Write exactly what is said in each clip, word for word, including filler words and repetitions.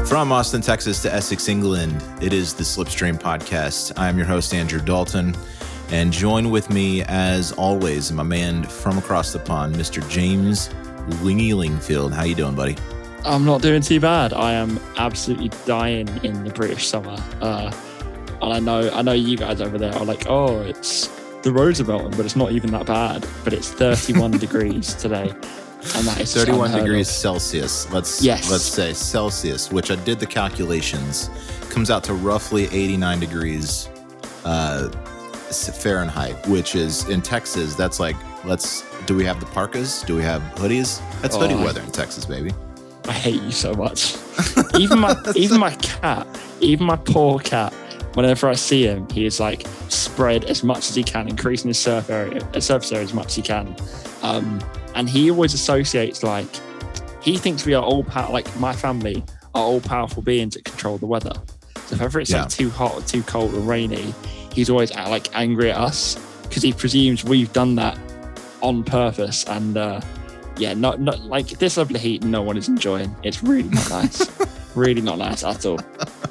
From Austin, Texas to Essex, England, it is the Slipstream Podcast. I am your host, Andrew Dalton, and join with me, as always, my man from across the pond, Mister James Lingy Lingfield. How you doing, buddy? I'm not doing too bad. I am absolutely dying in the British summer. Uh, and I know I know you guys over there are like, oh, it's the roads are melting, but it's not even that bad. But it's thirty-one degrees today. And that is thirty-one degrees of. Celsius. Let's yes. let's say Celsius, which I did the calculations, comes out to roughly eighty-nine degrees uh, Fahrenheit, which is in Texas. That's like, let's. Do we have the parkas? Do we have hoodies? That's hoodie oh, weather in Texas, baby. I hate you so much. even my even my cat, even my poor cat. Whenever I see him, he is like spread as much as he can, increasing his surface area, surface area as much as he can. Um, And he always associates, like, he thinks we are all, pow- like, my family are all powerful beings that control the weather. So if ever it's, yeah. like, too hot or too cold or rainy, he's always, like, angry at us because he presumes we've done that on purpose. And, uh, yeah, not, not like, this level of heat, no one is enjoying. It's really not nice. Really not nice at all.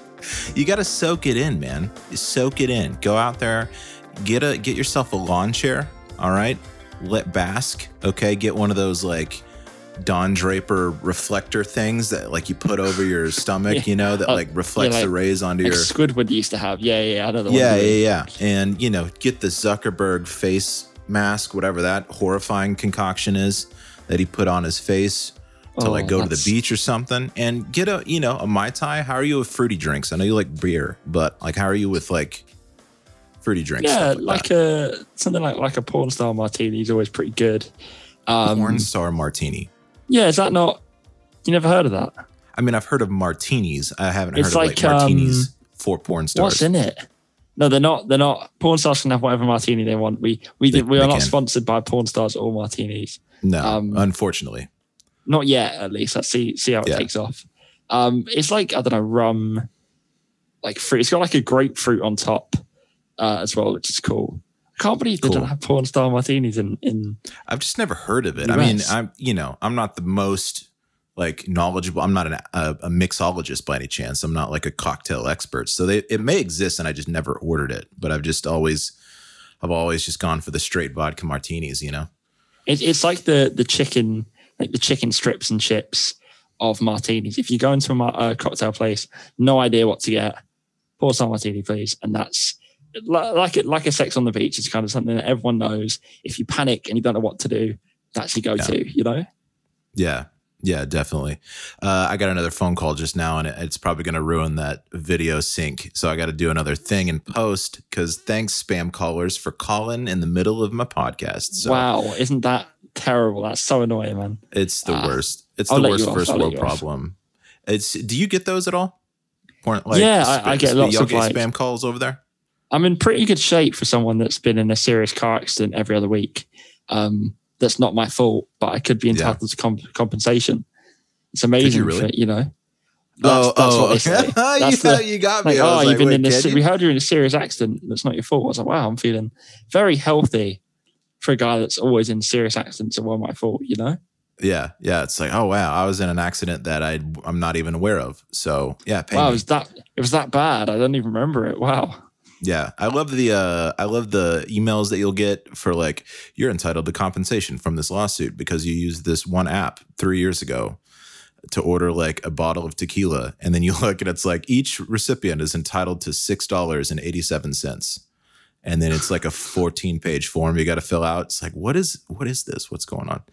You got to soak it in, man. You soak it in. Go out there, get a get yourself a lawn chair, all right? Let bask, okay? Get one of those like Don Draper reflector things that like you put over your stomach, yeah. you know, that uh, like reflects yeah, like, the rays onto like your. Squidward used to have, yeah, yeah, I know the yeah, one. Yeah, yeah, yeah. And you know, get the Zuckerberg face mask, whatever that horrifying concoction is that he put on his face to oh, like go that's... to the beach or something, and get a you know a Mai Tai. How are you with fruity drinks? I know you like beer, but like, how are you with like? Fruity drinks. Yeah, like, like a something like like a porn star martini is always pretty good. Um, porn star martini. Yeah, is that not? You never heard of that? I mean, I've heard of martinis. I haven't it's heard of like, like martinis um, for porn stars. What's in it? No, they're not. They're not. Porn stars can have whatever martini they want. We we they, we are not can. sponsored by porn stars or martinis. No, um, unfortunately, not yet. At least let's see see how it yeah. takes off. Um, it's like I don't know rum, like fruit. It's got like a grapefruit on top. Uh, as well, which is cool. I can't believe they cool. don't have porn star martinis in, in. I've just never heard of it. I mean, I'm you know I'm not the most like knowledgeable. I'm not an, a, a mixologist by any chance. I'm not like a cocktail expert. So they, it may exist, and I just never ordered it. But I've just always, I've always just gone for the straight vodka martinis. You know, it, it's like the the chicken, like the chicken strips and chips of martinis. If you go into a uh, cocktail place, no idea what to get, porn star martini, please, and that's. Like it, like a sex on the beach is kind of something that everyone knows. If you panic and you don't know what to do, that's your go-to, yeah. you know? Yeah, yeah, definitely. Uh, I got another phone call just now, and it's probably going to ruin that video sync. So I got to do another thing in post because thanks, spam callers, for calling in the middle of my podcast. So, wow, isn't that terrible? That's so annoying, man. It's the uh, worst. It's I'll the worst first world problem. It's. Do you get those at all? Like, yeah, I, I get lots of get like, spam calls over there. I'm in pretty good shape for someone that's been in a serious car accident every other week. Um, that's not my fault, but I could be entitled yeah. to comp- compensation. It's amazing, you, really? for, you know. That's, oh, that's oh, what they say. That's yeah, the, you got me. Like, oh, like, you've been in this. You? We heard you're in a serious accident. That's not your fault. I was like, wow, I'm feeling very healthy for a guy that's always in serious accidents. And well, my fault, you know. Yeah, yeah. It's like, oh wow, I was in an accident that I I'm not even aware of. So yeah, pay wow, me. it was that it was that bad. I don't even remember it. Wow. Yeah, I love the uh, I love the emails that you'll get for like, you're entitled to compensation from this lawsuit because you used this one app three years ago to order like a bottle of tequila, and then you look and it's like each recipient is entitled to six dollars and eighty seven cents, and then it's like a fourteen page form you got to fill out. It's like, what is what is this? What's going on?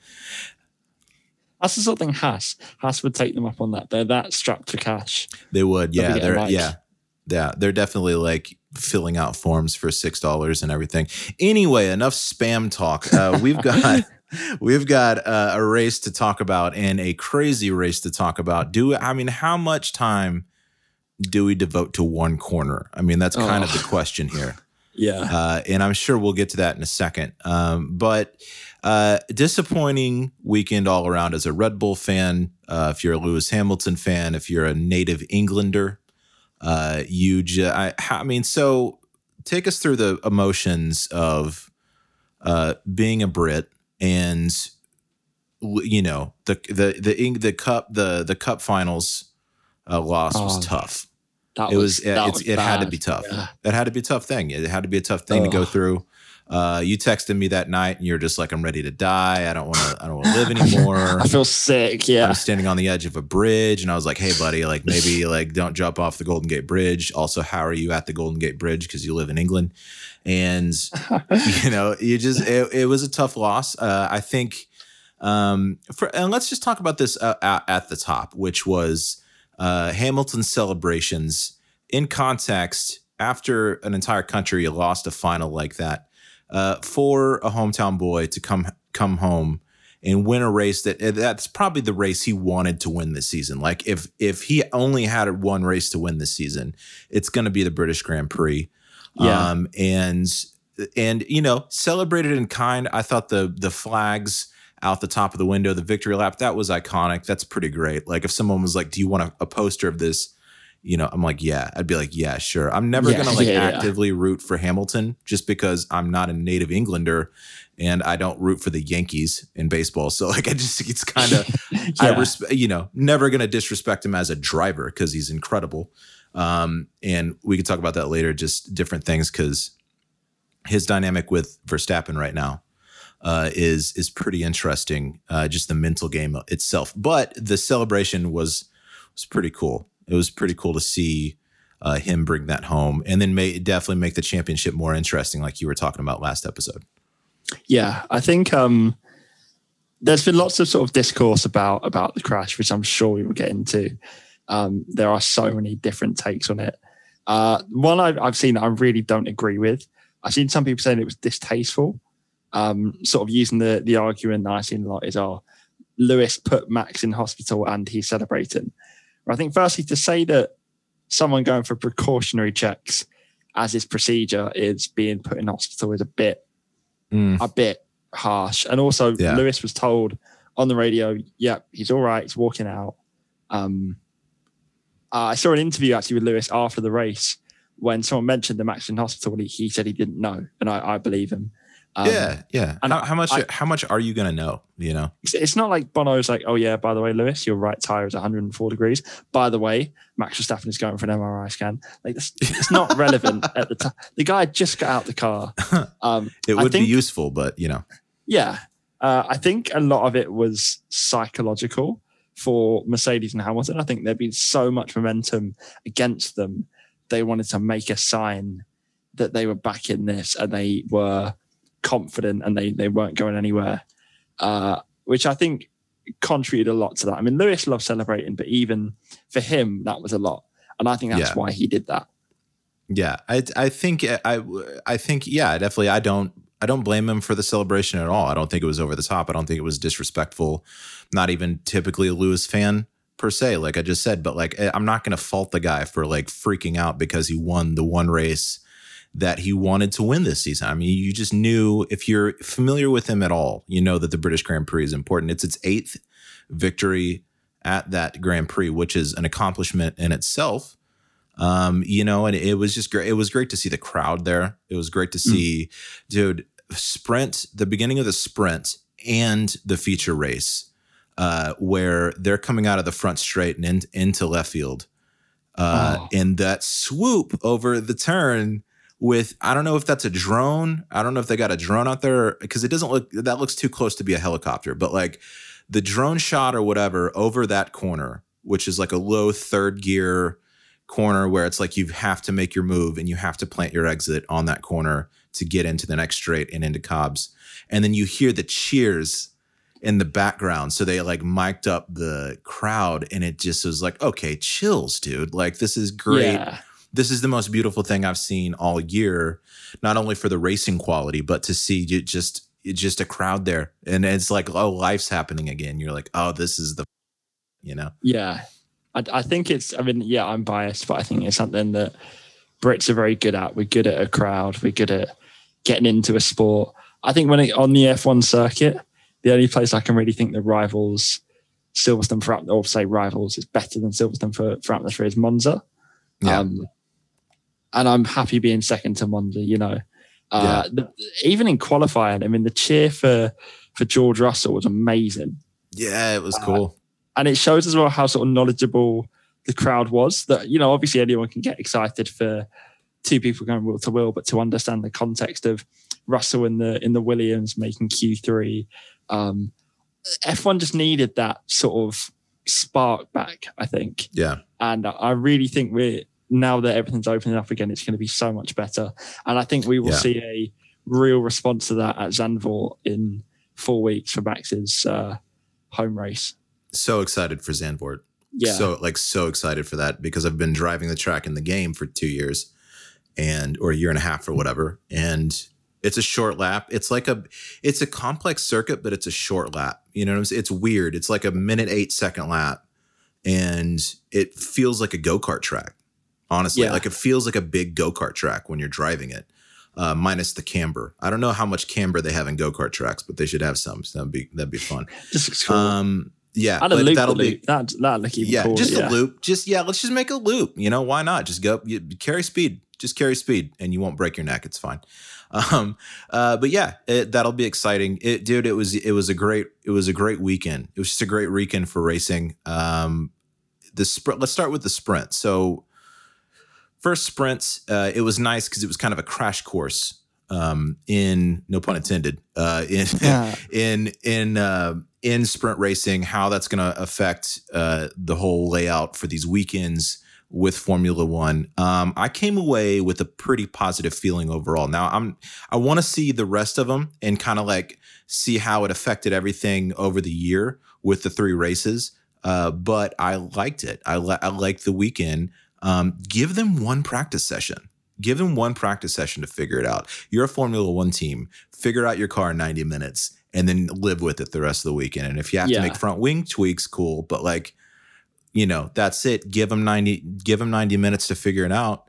That's the sort of thing Haas Haas would take them up on that. They're that strapped for cash. They would, yeah, they're like. yeah. Yeah, they're definitely like filling out forms for six dollars and everything. Anyway, enough spam talk. Uh, we've got we've got uh, a race to talk about and a crazy race to talk about. Do I mean how much time do we devote to one corner? I mean that's kind oh. of the question here. Yeah, uh, and I'm sure we'll get to that in a second. Um, but uh, disappointing weekend all around as a Red Bull fan. Uh, if you're a Lewis Hamilton fan, if you're a native Englander. Uh, you just, I, I mean, so take us through the emotions of uh, being a Brit and, you know, the, the, the, the cup, the, the cup finals uh, loss Oh, was tough. That It was, was it, that it's, was it had to bad. be tough. Yeah. It had to be a tough thing. It had to be a tough thing to go Ugh. through. Uh, you texted me that night and you're just like, I'm ready to die. I don't want to, I don't want to live anymore. I feel sick. Yeah. I was standing on the edge of a bridge and I was like, hey buddy, like maybe like don't jump off the Golden Gate Bridge. Also, how are you at the Golden Gate Bridge? Cause you live in England. And you know, you just, it, it was a tough loss. Uh, I think, um, for, and let's just talk about this uh, at, at the top, which was, uh, Hamilton's celebrations in context after an entire country lost a final like that. Uh, for a hometown boy to come come home and win a race that that's probably the race he wanted to win this season. Like if if he only had one race to win this season, it's going to be the British Grand Prix. Yeah. Um, and and you know, celebrated in kind. I thought the the flags out the top of the window, the victory lap, that was iconic. That's pretty great. Like if someone was like, "Do you want a, a poster of this?" You know, I'm like, yeah, I'd be like, yeah, sure. I'm never Yeah, going to like yeah, yeah. actively root for Hamilton just because I'm not a native Englander and I don't root for the Yankees in baseball. So like, I just, it's kind of, I Yeah. respect, you know, never going to disrespect him as a driver because he's incredible. Um, and we could talk about that later, just different things because his dynamic with Verstappen right now uh, is, is pretty interesting. Uh, just the mental game itself, but the celebration was, was pretty cool. It was pretty cool to see uh, him bring that home and then may, definitely make the championship more interesting, like you were talking about last episode. Yeah, I think um, there's been lots of sort of discourse about about the crash, which I'm sure we will get into. Um, there are so many different takes on it. Uh, one I've, I've seen that I really don't agree with. I've seen some people saying it was distasteful, um, sort of using the the argument that I've seen a lot is, oh, Lewis put Max in hospital and he's celebrating. I think firstly to say that someone going for precautionary checks as his procedure is being put in hospital is a bit Mm. a bit harsh. And also Yeah. Lewis was told on the radio, yeah, he's all right, he's walking out. Um, uh, I saw an interview actually with Lewis after the race when someone mentioned the Max in hospital. He, he said he didn't know, and I, I believe him. Um, yeah, yeah. and How, how much? I- how much are you gonna know? You know. It's, it's not like Bono's like, oh yeah, by the way, Lewis, your right tire is one hundred four degrees. By the way, Max Verstappen is going for an M R I scan. Like this, it's not relevant at the time. The guy just got out the car. Um, It I would think- be useful, but you know. Yeah, uh, I think a lot of it was psychological for Mercedes and Hamilton. I think there'd been so much momentum against them. They wanted to make a sign that they were back in this and they were confident and they, they weren't going anywhere, uh, which I think contributed a lot to that. I mean, Lewis loves celebrating, but even for him, that was a lot. And I think that's Yeah. why he did that. Yeah, I I think I I think yeah, definitely. I don't I don't blame him for the celebration at all. I don't think it was over the top. I don't think it was disrespectful. Not even typically a Lewis fan per se, like I just said. But like, I'm not going to fault the guy for like freaking out because he won the one race that he wanted to win this season. I mean, you just knew, if you're familiar with him at all, you know that the British Grand Prix is important. It's its eighth victory at that Grand Prix, which is an accomplishment in itself. Um, you know, and it was just great. It was great to see the crowd there. It was great to see, mm. dude, sprint, the beginning of the sprint and the feature race, uh, where they're coming out of the front straight and in, into left field. Uh, oh. And that swoop over the turn with, I don't know if that's a drone. I don't know if they got a drone out there because it doesn't look, that looks too close to be a helicopter, but like the drone shot or whatever over that corner, which is like a low third gear corner where it's like you have to make your move and you have to plant your exit on that corner to get into the next straight and into Cobbs. And then you hear the cheers in the background. So they like mic'd up the crowd and it just was like, okay, chills, dude. Like, this is great. Yeah. This is the most beautiful thing I've seen all year, not only for the racing quality, but to see you just, just a crowd there. And it's like, oh, life's happening again. You're like, oh, this is the, you know? Yeah. I, I think it's, I mean, yeah, I'm biased, but I think it's something that Brits are very good at. We're good at a crowd. We're good at getting into a sport. I think when it, on the F one circuit, the only place I can really think that rivals Silverstone for, or say rivals, is better than Silverstone for, for atmosphere is Monza. Yeah. Um, and I'm happy being second to Monza, you know. Uh, yeah. the, even in qualifying, I mean, the cheer for, for George Russell was amazing. Yeah, it was cool. Uh, and it shows as well how sort of knowledgeable the crowd was. That, you know, obviously anyone can get excited for two people going wheel to wheel, but to understand the context of Russell in the in the Williams making Q three, um, F one just needed that sort of spark back, I think. Yeah. And I really think we're, now that everything's opening up again, it's going to be so much better. And I think we will yeah. see a real response to that at Zandvoort in four weeks for Max's uh, home race. So excited for Zandvoort. Yeah. So like so excited for that because I've been driving the track in the game for two years and or a year and a half or whatever. And it's a short lap. It's like a it's a complex circuit, but it's a short lap. You know what I'm saying? It's weird. It's like a minute eight second lap. And it feels like a go-kart track. Honestly, yeah. like it feels like a big go-kart track when you're driving it. Uh, minus the camber. I don't know how much camber they have in go-kart tracks, but they should have some. So that'd be that'd be fun. Just cool. Um Yeah, I'd loop that'll be loop. that that look even yeah, cool. just yeah. a loop. Just yeah, let's just make a loop. You know, why not? Just go you, carry speed. Just carry speed, and you won't break your neck. It's fine. Um, uh, but yeah, it, that'll be exciting. It, dude, it was it was a great it was a great weekend. It was just a great weekend for racing. Um, the sprint. Let's start with the sprint. So first sprints, uh, it was nice because it was kind of a crash course. Um, in no pun intended. Uh, in yeah. in in. Uh, in sprint racing, how that's going to affect uh, the whole layout for these weekends with Formula One. Um, I came away with a pretty positive feeling overall. Now I'm, I want to see the rest of them and kind of like see how it affected everything over the year with the three races. Uh, but I liked it. I, li- I liked the weekend. Um, give them one practice session. Give them one practice session to figure it out. You're a Formula One team. Figure out your car in ninety minutes. And then live with it the rest of the weekend. And if you have yeah. to make front wing tweaks, cool. But like, you know, that's it. Give them ninety, give them ninety minutes to figure it out.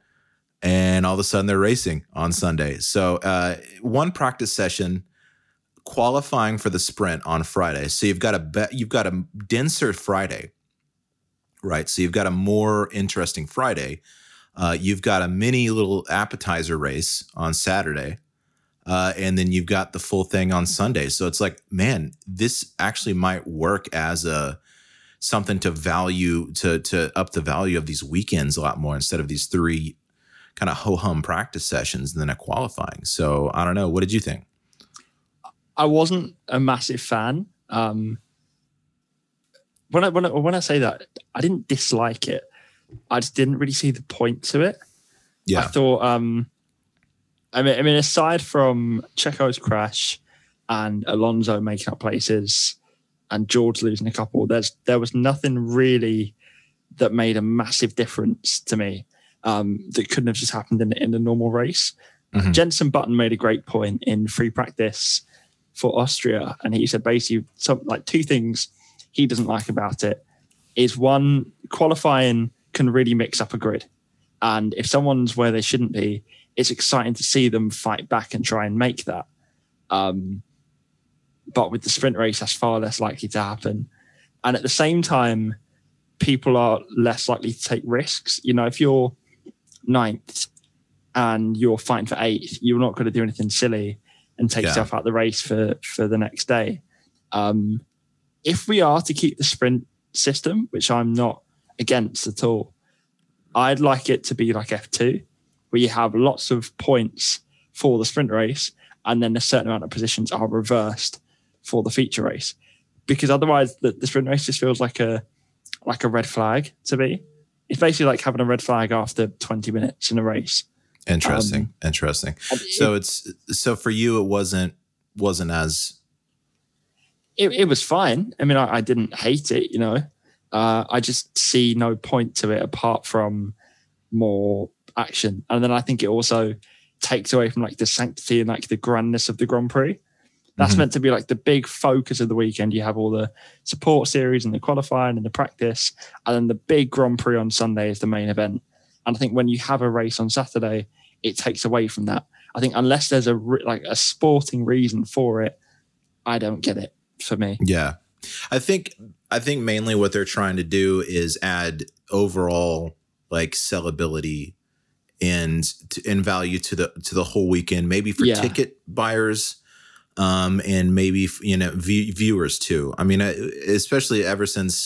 And all of a sudden they're racing on Sunday. So uh, one practice session, qualifying for the sprint on Friday. So you've got a bet, you've got a denser Friday, right? So you've got a more interesting Friday. Uh, you've got a mini little appetizer race on Saturday. Uh, and then you've got the full thing on Sunday. So it's like, man, this actually might work as a something to value, to to up the value of these weekends a lot more instead of these three kind of ho-hum practice sessions and then a qualifying. So I don't know. What did you think? I wasn't a massive fan. Um, when I, when I, when I say that, I didn't dislike it. I just didn't really see the point to it. Yeah. I thought... Um, I mean, I mean, aside from Checo's crash and Alonso making up places and George losing a couple, there's there was nothing really that made a massive difference to me um, that couldn't have just happened in, in a normal race. Mm-hmm. Jenson Button made a great point in free practice for Austria, and he said basically some, like two things he doesn't like about it is one, qualifying can really mix up a grid, and if someone's where they shouldn't be, it's exciting to see them fight back and try and make that. Um, but with the sprint race, that's far less likely to happen. And at the same time, people are less likely to take risks. You know, if you're ninth and you're fighting for eighth, you're not going to do anything silly and take yeah. yourself out of the race for, for the next day. Um, if we are to keep the sprint system, which I'm not against at all, I'd like it to be like F two. Where you have lots of points for the sprint race and then a certain amount of positions are reversed for the feature race. Because otherwise the, the sprint race just feels like a like a red flag to me. It's basically like having a red flag after twenty minutes in a race. Interesting. Um, Interesting. So it, it's so for you it wasn't wasn't as it, it was fine. I mean, I, I didn't hate it, you know. Uh, I just see no point to it apart from more action. And then I think it also takes away from like the sanctity and like the grandness of the Grand Prix. That's mm-hmm. meant to be like the big focus of the weekend. You have all the support series and the qualifying and the practice, and then the big Grand Prix on Sunday is the main event. And I think when you have a race on Saturday, it takes away from that. I think unless there's a re- like a sporting reason for it, I don't get it for me. Yeah. I think I think mainly what they're trying to do is add overall like sellability and and value to the to the whole weekend, maybe for yeah. ticket buyers, um, and maybe you know v- viewers too. I mean, especially ever since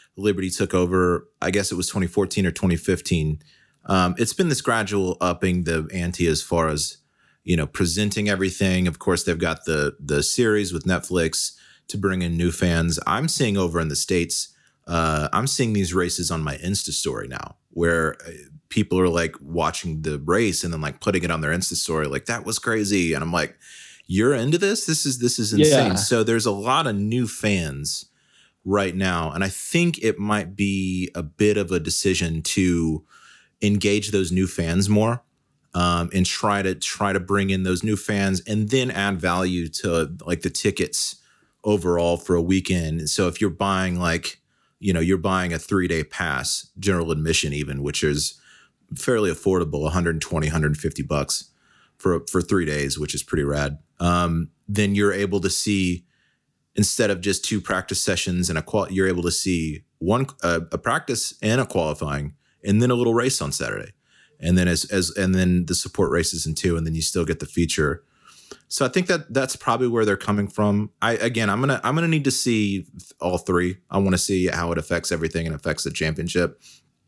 Liberty took over, I guess it was twenty fourteen or twenty fifteen. Um, it's been this gradual upping the ante as far as, you know, presenting everything. Of course, they've got the the series with Netflix to bring in new fans. I'm seeing over in the States, uh, I'm seeing these races on my Insta story now, where people are like watching the race and then like putting it on their Insta story, like that was crazy. And I'm like, you're into this? This is this is insane. Yeah. So there's a lot of new fans right now, and I think it might be a bit of a decision to engage those new fans more. Um, and try to try to bring in those new fans and then add value to like the tickets overall for a weekend. So if you're buying like, you know, you're buying a three day pass, general admission even, which is fairly affordable, one hundred twenty, one hundred fifty bucks for, for three days, which is pretty rad. Um, then you're able to see, instead of just two practice sessions and a qual, you're able to see one, uh, a practice and a qualifying, and then a little race on Saturday. And then as as and then the support races in two, and then you still get the feature. So I think that that's probably where they're coming from. I again, I'm gonna I'm gonna need to see all three. I want to see how it affects everything and affects the championship.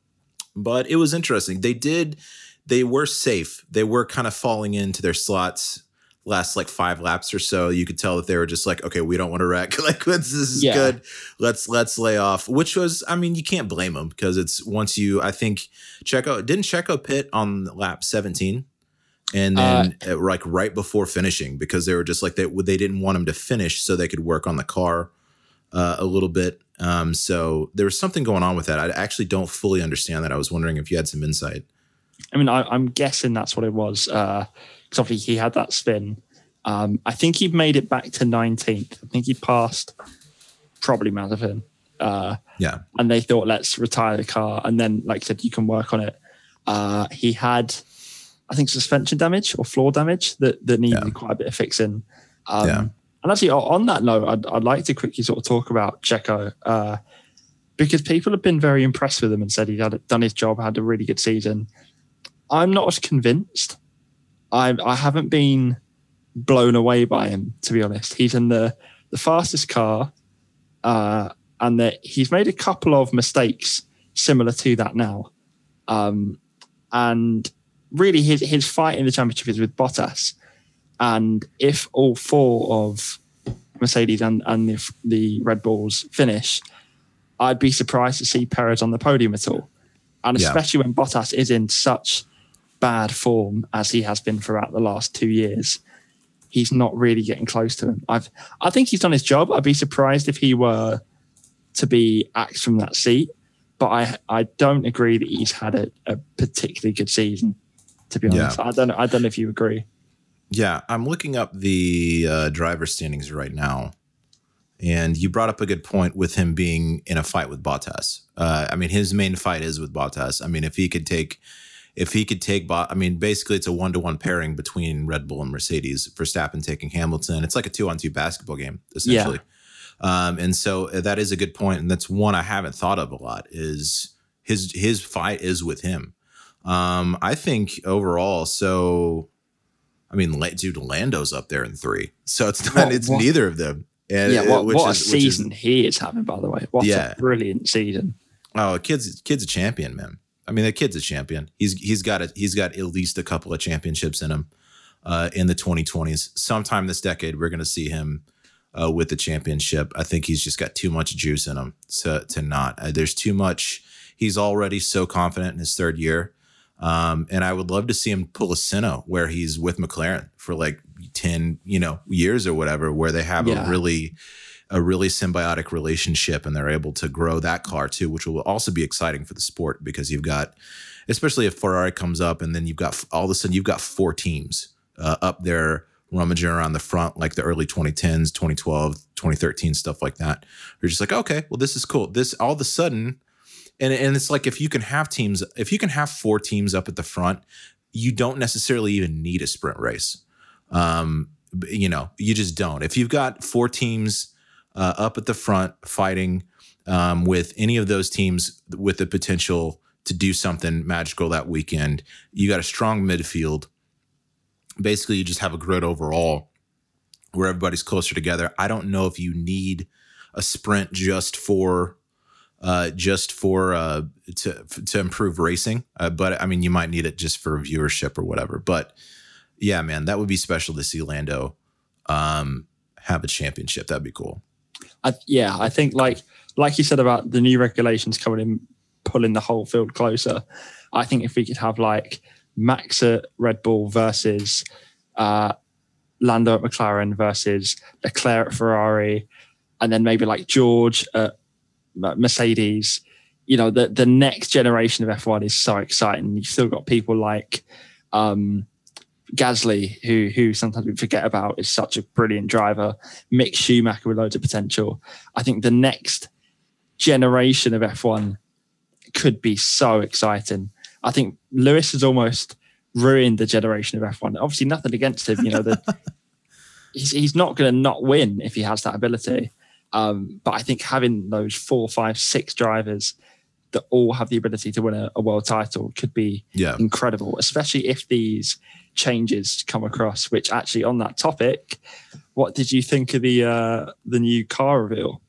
But it was interesting. They did, they were safe. They were kind of falling into their slots last like five laps or so. You could tell that they were just like, okay, we don't want to wreck. Like this is yeah. good. Let's let's lay off. Which was, I mean, you can't blame them because it's once you, I think Checo didn't Checo pit on lap seventeen, and then uh, like right before finishing because they were just like they they didn't want him to finish so they could work on the car uh, a little bit. Um, so there was something going on with that. I actually don't fully understand that. I was wondering if you had some insight. I mean, I, I'm guessing that's what it was. Uh, Because obviously he had that spin. Um, I think he made it back to nineteenth. I think he passed probably Mazepin. Uh, yeah. And they thought, let's retire the car. And then, like I said, you can work on it. Uh, he had, I think, suspension damage or floor damage that, that needed yeah. quite a bit of fixing. Um, yeah. And actually, on that note, I'd, I'd like to quickly sort of talk about Checo uh, because people have been very impressed with him and said he had done his job, had a really good season. I'm not as convinced. I I haven't been blown away by him, to be honest. He's in the, the fastest car, uh, and that he's made a couple of mistakes similar to that now. Um, and really, his his fight in the championship is with Bottas. And if all four of Mercedes and, and the, the Red Bulls finish, I'd be surprised to see Perez on the podium at all. And especially yeah. when Bottas is in such bad form as he has been throughout the last two years, he's not really getting close to him. I've, I think he's done his job. I'd be surprised if he were to be axed from that seat, but I, I don't agree that he's had a, a particularly good season, to be honest. Yeah. I don't, I don't know if you agree. Yeah, I'm looking up the uh, driver standings right now, and you brought up a good point with him being in a fight with Bottas. Uh, I mean, his main fight is with Bottas. I mean, if he could take, if he could take, Bot, I mean, basically it's a one-to-one pairing between Red Bull and Mercedes. Verstappen taking Hamilton. It's like a two-on-two basketball game, essentially. Yeah. Um, and so that is a good point, and that's one I haven't thought of a lot. Is his his fight is with him. Um, I think overall, so. I mean, dude, Lando's up there in three, so it's not. What, it's what? Neither of them. And, yeah, what, which what is, a season is, he is having, by the way. What yeah. a brilliant season! Oh, kid's kid's a champion, man. I mean, the kid's a champion. He's he's got a, he's got at least a couple of championships in him uh, in the twenty twenties. Sometime this decade, we're going to see him uh, with the championship. I think he's just got too much juice in him to to not. Uh, there's too much. He's already so confident in his third year. Um, and I would love to see him pull a Senna where he's with McLaren for like ten, you know, years or whatever, where they have yeah. a really, a really symbiotic relationship and they're able to grow that car too, which will also be exciting for the sport because you've got, especially if Ferrari comes up and then you've got all of a sudden you've got four teams uh, up there rummaging around the front, like the early twenty tens, twenty twelve, twenty thirteen, stuff like that. You're just like, okay, well, this is cool. This all of a sudden, And and it's like if you can have teams, if you can have four teams up at the front, you don't necessarily even need a sprint race. Um, you know, you just don't. If you've got four teams uh, up at the front fighting um, with any of those teams with the potential to do something magical that weekend, you got a strong midfield. Basically, you just have a grid overall where everybody's closer together. I don't know if you need a sprint just for uh, just for uh, to to improve racing. Uh, but I mean, you might need it just for viewership or whatever. But yeah, man, that would be special to see Lando um, have a championship. That'd be cool. I, yeah, I think like like you said about the new regulations coming in, pulling the whole field closer. I think if we could have like Max at Red Bull versus uh, Lando at McLaren versus Leclerc at Ferrari, and then maybe like George at Mercedes. You know, the the next generation of F one is so exciting. You've still got people like um, Gasly, who who sometimes we forget about, is such a brilliant driver. Mick Schumacher with loads of potential. I think the next generation of F one could be so exciting. I think Lewis has almost ruined the generation of F one. Obviously, nothing against him. You know, the, he's he's not going to not win if he has that ability. Um, but I think having those four, five, six drivers that all have the ability to win a, a world title could be yeah. incredible, especially if these changes come across. Which actually, on that topic, what did you think of the uh, the new car reveal?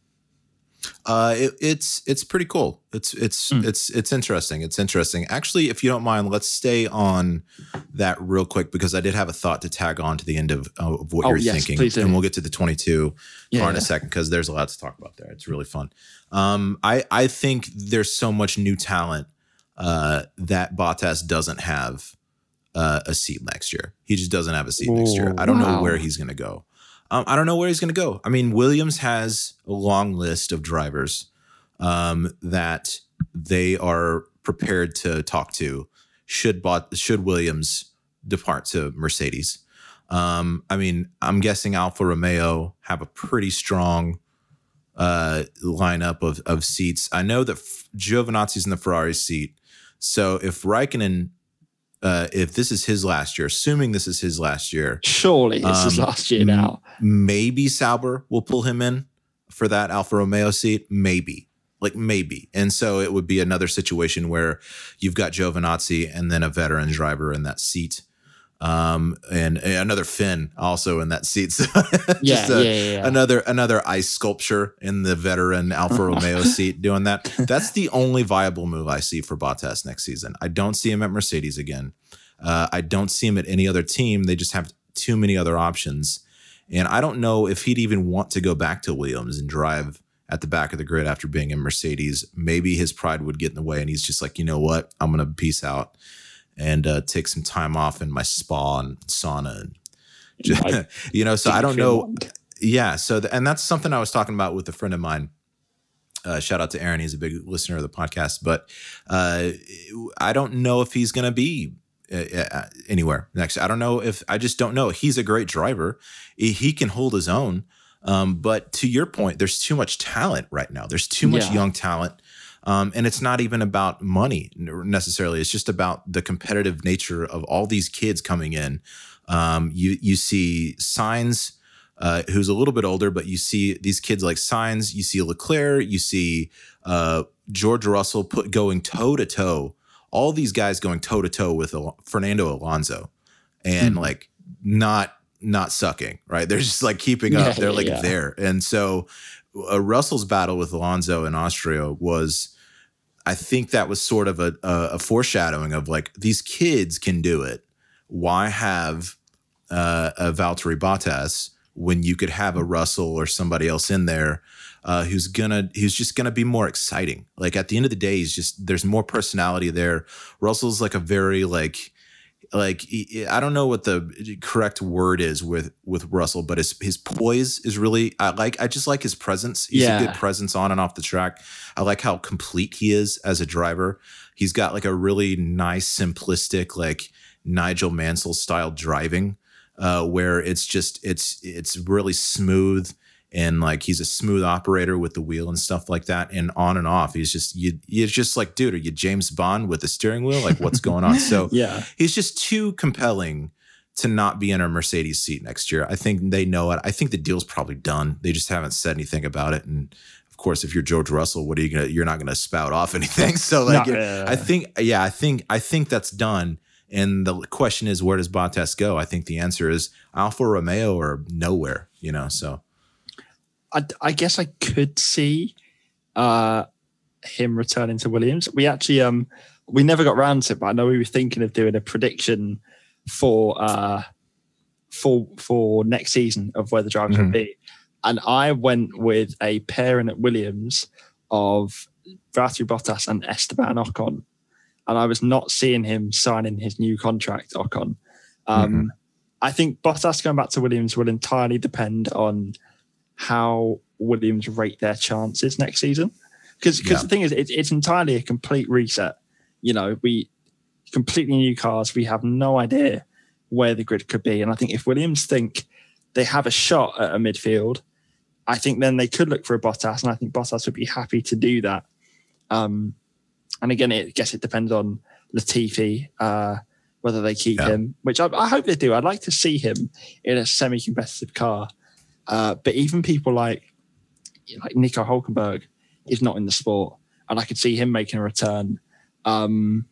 Uh, it, it's it's pretty cool. It's it's mm. it's it's interesting. It's interesting. Actually, if you don't mind, let's stay on that real quick because I did have a thought to tag on to the end of, of what oh, you're yes, thinking, please do. And we'll get to the twenty-two yeah, car in yeah. a second because there's a lot to talk about there. It's really fun. Um, I I think there's so much new talent uh, that Bottas doesn't have uh, a seat next year. He just doesn't have a seat Ooh, next year. I don't wow. know where he's going to go. Um, I don't know where he's going to go. I mean, Williams has a long list of drivers um, that they are prepared to talk to should bot, should Williams depart to Mercedes. Um, I mean, I'm guessing Alfa Romeo have a pretty strong uh, lineup of, of seats. I know that F- Giovinazzi's in the Ferrari seat. So if Raikkonen Uh, if this is his last year, assuming this is his last year, surely it's um, his last year now. M- maybe Sauber will pull him in for that Alfa Romeo seat. Maybe, like maybe. And so it would be another situation where you've got Giovinazzi and then a veteran driver in that seat, um, and, and another Finn also in that seat. So yeah, a, yeah, yeah, yeah. Another another ice sculpture in the veteran Alfa Romeo seat doing that. That's the only viable move I see for Bottas next season. I don't see him at Mercedes again. Uh, I don't see him at any other team. They just have too many other options. And I don't know if he'd even want to go back to Williams and drive at the back of the grid after being in Mercedes. Maybe his pride would get in the way and he's just like, you know what? I'm going to peace out and uh, take some time off in my spa and sauna. And just, you know, so I don't know. Yeah. So, the, and that's something I was talking about with a friend of mine. Uh, shout out to Aaron. He's a big listener of the podcast, but uh, I don't know if he's going to be uh, anywhere next. I don't know if I just don't know. He's a great driver. He, he can hold his own. Um, but to your point, there's too much talent right now. There's too much yeah. young talent. Um, and it's not even about money necessarily. It's just about the competitive nature of all these kids coming in. Um, you you see Sainz, uh, who's a little bit older, but you see these kids like Sainz. You see Leclerc. You see uh, George Russell put going toe to toe. All these guys going toe to toe with Al- Fernando Alonso, and mm. like not not sucking. Right? They're just like keeping up. Yeah, They're like yeah. there. And so uh, Russell's battle with Alonso in Austria was. I think that was sort of a, a, a foreshadowing of like, these kids can do it. Why have uh, a Valtteri Bottas when you could have a Russell or somebody else in there uh, who's gonna who's just gonna be more exciting? Like at the end of the day, he's just there's more personality there. Russell's like a very like like I don't know what the correct word is with with Russell, but his his poise is really I like I just like his presence. He's yeah. a good presence on and off the track. I like how complete he is as a driver. He's got like a really nice, simplistic, like Nigel Mansell style driving, uh, where it's just it's it's really smooth and like he's a smooth operator with the wheel and stuff like that, and on and off. He's just you. You're just like, dude, are you James Bond with the steering wheel? Like, what's going on? So yeah, he's just too compelling to not be in a Mercedes seat next year. I think they know it. I think the deal's probably done. They just haven't said anything about it. And of course, if you're George Russell, what are you gonna? You're not gonna spout off anything. So like, no, yeah. I think, yeah, I think, I think that's done. And the question is, where does Bottas go? I think the answer is Alfa Romeo or nowhere. You know, so. I, I guess I could see uh, him returning to Williams. We actually um we never got round to it, but I know we were thinking of doing a prediction for uh for for next season of where the drivers Mhm. would be. And I went with a pairing at Williams of Valtteri Bottas and Esteban Ocon. And I was not seeing him signing his new contract, Ocon. Um, Mhm. I think Bottas going back to Williams will entirely depend on how Williams rate their chances next season. Because Yeah. the thing is, it, it's entirely a complete reset. You know, we completely new cars. We have no idea where the grid could be. And I think if Williams think they have a shot at a midfield, I think then they could look for a Bottas. And I think Bottas would be happy to do that. Um, and again, it, I guess it depends on Latifi, uh, whether they keep Yeah. him, which I, I hope they do. I'd like to see him in a semi-competitive car. Uh, but even people like, like Nico Hulkenberg is not in the sport. And I could see him making a return. Um,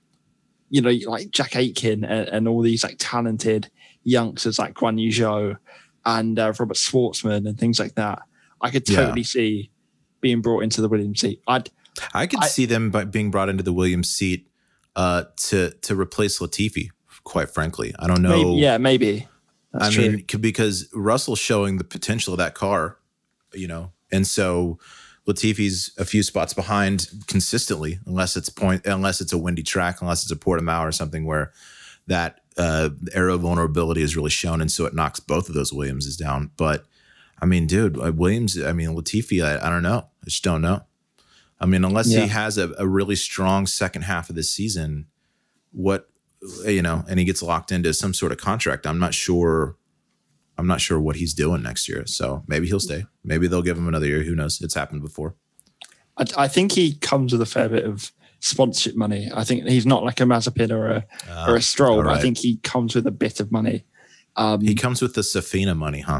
you know, like Jack Aitken and, and all these like talented youngsters like Guan Yu Zhou and uh, Robert Schwartzman and things like that. I could totally Yeah. see being brought into the Williams seat. I'd, I could I- see them by being brought into the Williams seat uh, to to replace Latifi. Quite frankly, I don't know. maybe, yeah, maybe. That's I true. mean, c- because Russell's showing the potential of that car, you know, and so Latifi's a few spots behind consistently, unless it's point, unless it's a windy track, unless it's a Portimao or something where that uh, aero vulnerability is really shown, and so it knocks both of those Williamses down. But I mean, dude, uh, Williams, I mean, Latifi, I, I don't know, I just don't know. I mean, unless Yeah. he has a, a really strong second half of this season, what, you know, and he gets locked into some sort of contract, I'm not sure. I'm not sure what he's doing next year. So maybe he'll stay. Maybe they'll give him another year. Who knows? It's happened before. I, I think he comes with a fair bit of sponsorship money. I think he's not like a Mazepin or a Uh, or a Stroll, all but I right. think he comes with a bit of money. Um, He comes with the Safina money, huh?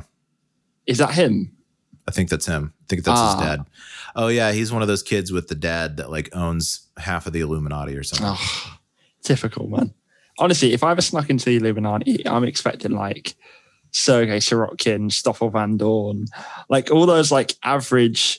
is that him? I think that's him. I think that's Ah. his dad. Oh yeah, he's one of those kids with the dad that like owns half of the Illuminati or something. Oh, typical, man. Honestly, if I ever snuck into the Illuminati, I'm expecting like Sergei Sirotkin, Stoffel Van Dorn, like all those like average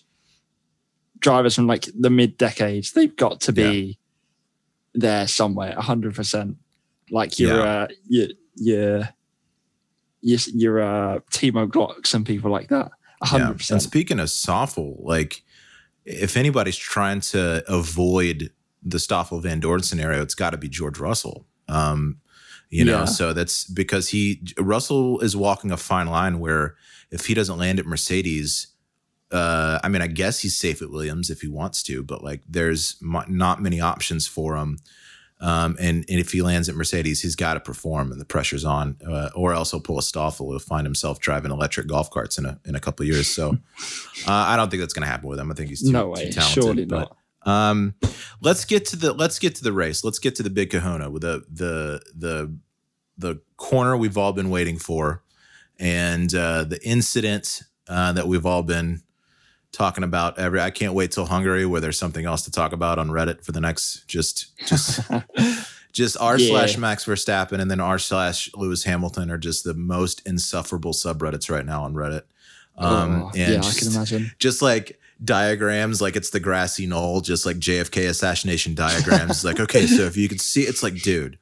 drivers from like the mid decades. They've got to be there somewhere, a hundred percent. Like you're, Yeah. uh, you, you're, you're, you're uh, Timo Glocks and people like that. A Yeah. hundred And percent. speaking of Stoffel, like if anybody's trying to avoid the Stoffel Van Dorn scenario, it's got to be George Russell. Um, you know, Yeah. so that's because he Russell is walking a fine line where if he doesn't land at Mercedes, uh, I mean, I guess he's safe at Williams if he wants to, but like there's mo- not many options for him. Um, and, and if he lands at Mercedes, he's got to perform, and the pressure's on, uh, or else he'll pull a Stoffel. He'll find himself driving electric golf carts in a in a couple of years. So uh, I don't think that's going to happen with him. I think he's too, No way, too talented. surely but, not. Um, let's get to the let's get to the race. Let's get to the big kahuna with the the the the corner we've all been waiting for, and uh, the incident uh, that we've all been talking about. Every I can't wait till Hungary, where there's something else to talk about on Reddit for the next just just just r Yeah. slash Max Verstappen and then r slash Lewis Hamilton are just the most insufferable subreddits right now on Reddit. Um, Oh, and yeah, just, I can imagine. just like diagrams, like it's the grassy knoll, just like J F K assassination diagrams. It's like, okay, so if you could see, it's like, dude,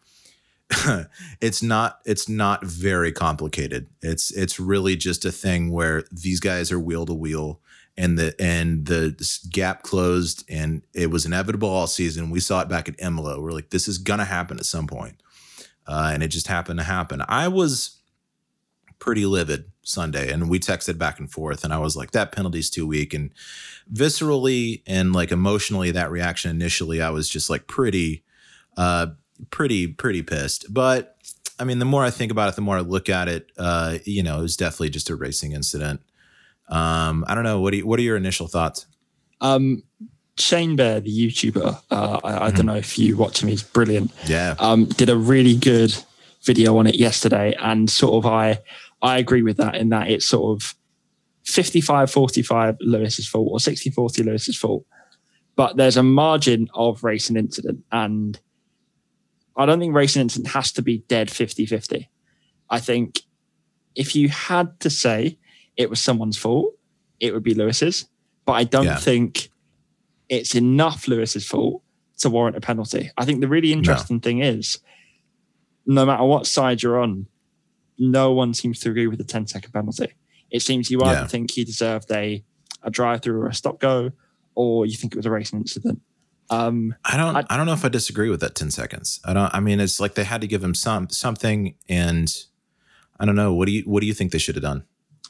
it's not, it's not very complicated. It's, it's really just a thing where these guys are wheel to wheel, and the, and the gap closed, and it was inevitable all season. We saw it back at Imola. We're like, this is going to happen at some point. Uh, and it just happened to happen. I was pretty livid Sunday, and we texted back and forth, and I was like, that penalty's too weak. And viscerally and like emotionally, that reaction initially, I was just like pretty, uh, pretty, pretty pissed. But I mean, the more I think about it, the more I look at it, uh, you know, it was definitely just a racing incident. Um, I don't know. What do you, what are your initial thoughts? Um, Shane Bear, the YouTuber, uh, I, I don't know if you watch him, he's brilliant. Yeah. Um, did a really good video on it yesterday, and sort of I I agree with that in that it's sort of fifty-five forty-five Lewis's fault or sixty forty Lewis's fault. But there's a margin of racing incident, and I don't think racing incident has to be dead fifty-fifty. I think if you had to say it was someone's fault, it would be Lewis's. But I don't Yeah. think it's enough Lewis's fault to warrant a penalty. I think the really interesting no. thing is, no matter what side you're on, no one seems to agree with the ten second penalty. It seems you either yeah. think he deserved a, a drive-through or a stop-go, or you think it was a racing incident. Um, I don't. I, I don't know if I disagree with that ten seconds. I don't. I mean, it's like they had to give him some something, and I don't know. What do you What do you think they should have done?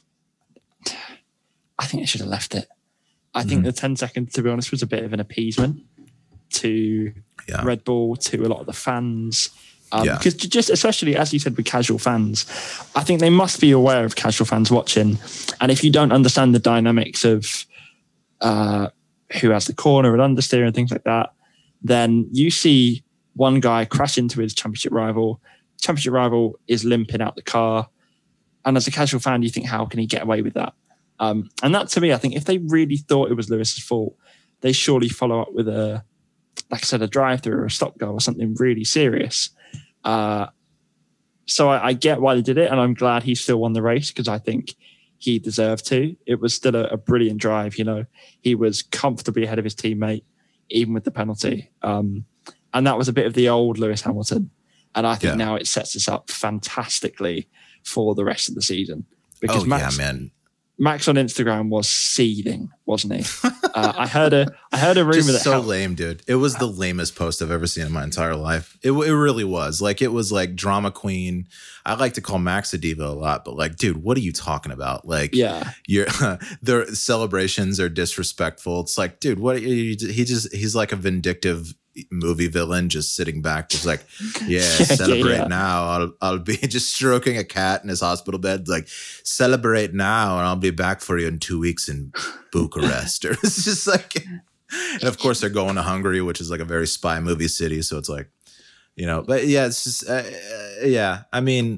I think they should have left it. I mm-hmm. think the ten seconds, to be honest, was a bit of an appeasement to yeah. Red Bull, to a lot of the fans. Um, yeah. Because just, especially as you said, with casual fans, I think they must be aware of casual fans watching. And if you don't understand the dynamics of uh, who has the corner and understeer and things like that, then you see one guy crash into his championship rival. Championship rival is limping out the car. And as a casual fan, you think, how can he get away with that? Um, and that, to me, I think if they really thought it was Lewis's fault, they surely follow up with a, like I said, a drive-through or a stop go or something really serious. Uh, so I, I get why they did it, and I'm glad he still won the race because I think he deserved to. It was still a, a brilliant drive. You know, he was comfortably ahead of his teammate, even with the penalty. Um, and that was a bit of the old Lewis Hamilton. And I think yeah. now it sets us up fantastically for the rest of the season. Because oh, Max, yeah, man. Max on Instagram was seething, wasn't he? uh, I heard a, I heard a rumor Just that so how, lame, dude. It was the lamest post I've ever seen in my entire life. It, it really was. Like, it was like drama queen. I like to call Max a diva a lot, but like, dude, what are you talking about? Like, yeah, your their celebrations are disrespectful. It's like, dude, what? He just he's like a vindictive movie villain, just sitting back, just like, yeah, celebrate yeah. now. I'll I'll be just stroking a cat in his hospital bed, like, celebrate now, and I'll be back for you in two weeks in Bucharest. Or it's just like, and of course they're going to Hungary, which is like a very spy movie city. So it's like, you know, but yeah, it's just, uh, yeah. I mean,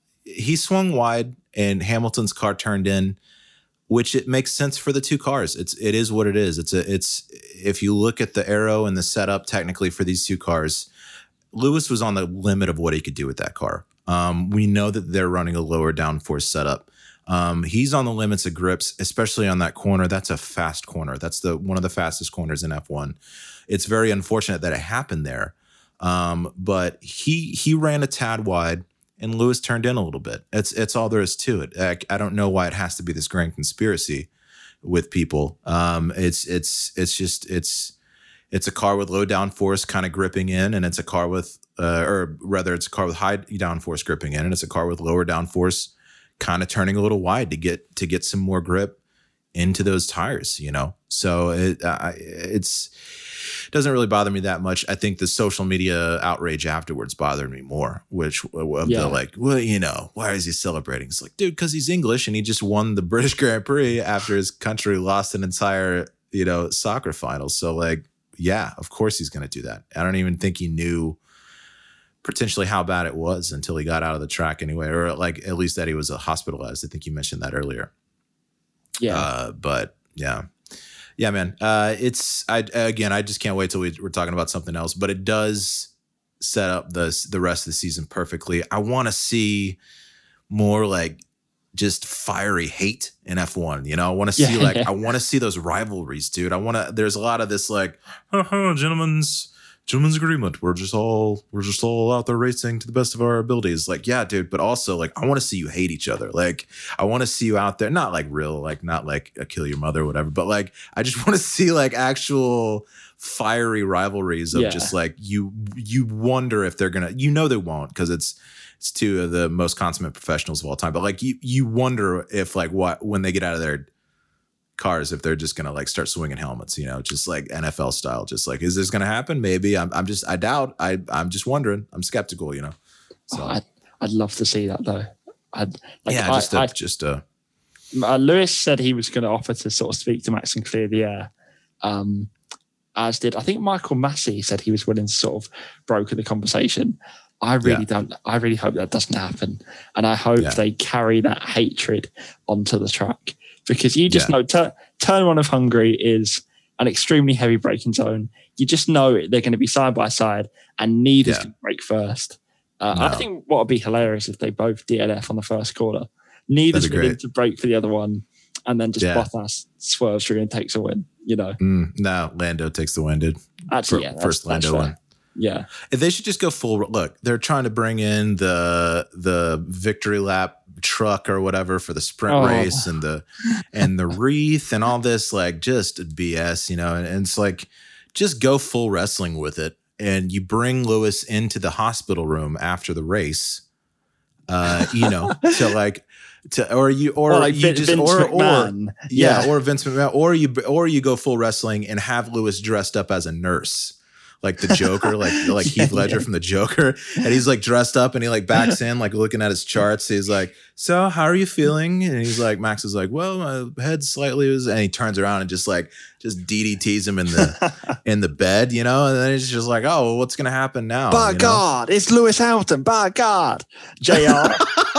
he swung wide, and Hamilton's car turned in, which it makes sense for the two cars. It's it is what it is. It's a it's if you look at the aero and the setup technically for these two cars, Lewis was on the limit of what he could do with that car. Um, we know that they're running a lower downforce setup. Um, he's on the limits of grips, especially on that corner. That's a fast corner. That's the one of the fastest corners in F one. It's very unfortunate that it happened there, um, but he he ran a tad wide. And Lewis turned in a little bit. It's it's all there is to it. I, I don't know why it has to be this grand conspiracy with people. Um, it's it's it's just it's it's a car with low downforce kind of gripping in, and it's a car with, uh, or rather, it's a car with high downforce gripping in, and it's a car with lower downforce kind of turning a little wide to get to get some more grip into those tires. You know, so it uh, it's. Doesn't really bother me that much. I think the social media outrage afterwards bothered me more, which of yeah. the like, well, you know, why is he celebrating? It's like, dude, because he's English and he just won the British Grand Prix after his country lost an entire, you know, soccer final. So like, yeah, of course he's going to do that. I don't even think he knew potentially how bad it was until he got out of the track anyway, or like at least that he was hospitalized. I think you mentioned that earlier. Yeah. Uh, but yeah. Yeah, man. Uh, it's I again. I just can't wait till we, we're talking about something else. But it does set up the the rest of the season perfectly. I want to see more like just fiery hate in F one. You know, I want to see yeah, like yeah. I want to see those rivalries, dude. I want to. There's a lot of this like, uh-huh, gentlemen's gentlemen's agreement. We're just all we're just all out there racing to the best of our abilities. Like, yeah, dude. But also like, I want to see you hate each other. Like, I want to see you out there, not like real, like not like a kill your mother or whatever, but like, I just want to see like actual fiery rivalries of yeah. just like you, you wonder if they're going to, you know, they won't, because it's, it's two of the most consummate professionals of all time. But like, you, you wonder if like what, when they get out of their cars, if they're just gonna like start swinging helmets, you know, just like N F L style, just like, is this gonna happen? Maybe. I'm I'm just I doubt. I I'm just wondering. I'm skeptical, you know. So oh, I'd, I'd love to see that though. I'd like, yeah, I, just a, I, just a. Uh, Lewis said he was going to offer to sort of speak to Max and clear the air. Um, as did I think Michael Massey said he was willing to sort of broker the conversation. I really yeah. don't. I really hope that doesn't happen, and I hope yeah. they carry that hatred onto the track. Because you just yeah. know tur- turn one of Hungary is an extremely heavy braking zone. You just know they're going to be side by side and neither's yeah. going to brake first. Uh, no. I think what would be hilarious if they both D N F on the first corner. Neither's willing to brake for the other one. and then just Yeah. Bottas swerves through and takes a win. You know, Mm, no, Lando takes the win, dude. actually, For- yeah, that's, first that's Lando fair. win. Yeah, They should just go full. Look, they're trying to bring in the the victory lap truck or whatever for the sprint Oh. race and the and the wreath and all this, like, just B S, you know. And, and it's like, just go full wrestling with it, and you bring Lewis into the hospital room after the race, uh, you know, to like to or you or, or like you Vin- just Vince or or McMahon. yeah, Yeah. or Vince McMahon, or you or you go full wrestling and have Lewis dressed up as a nurse. Like the Joker, like like Yeah, Heath Ledger yeah. from the Joker, and he's like dressed up and he like backs in, like looking at his charts. He's like, "So, how are you feeling?" And he's like, Max is like, "Well, my head slightly was," and he turns around and just like just D D Ts him in the in the bed, you know. And then he's just like, "Oh, well, what's gonna happen now?" By you know? God, it's Lewis Hamilton. By God, J R.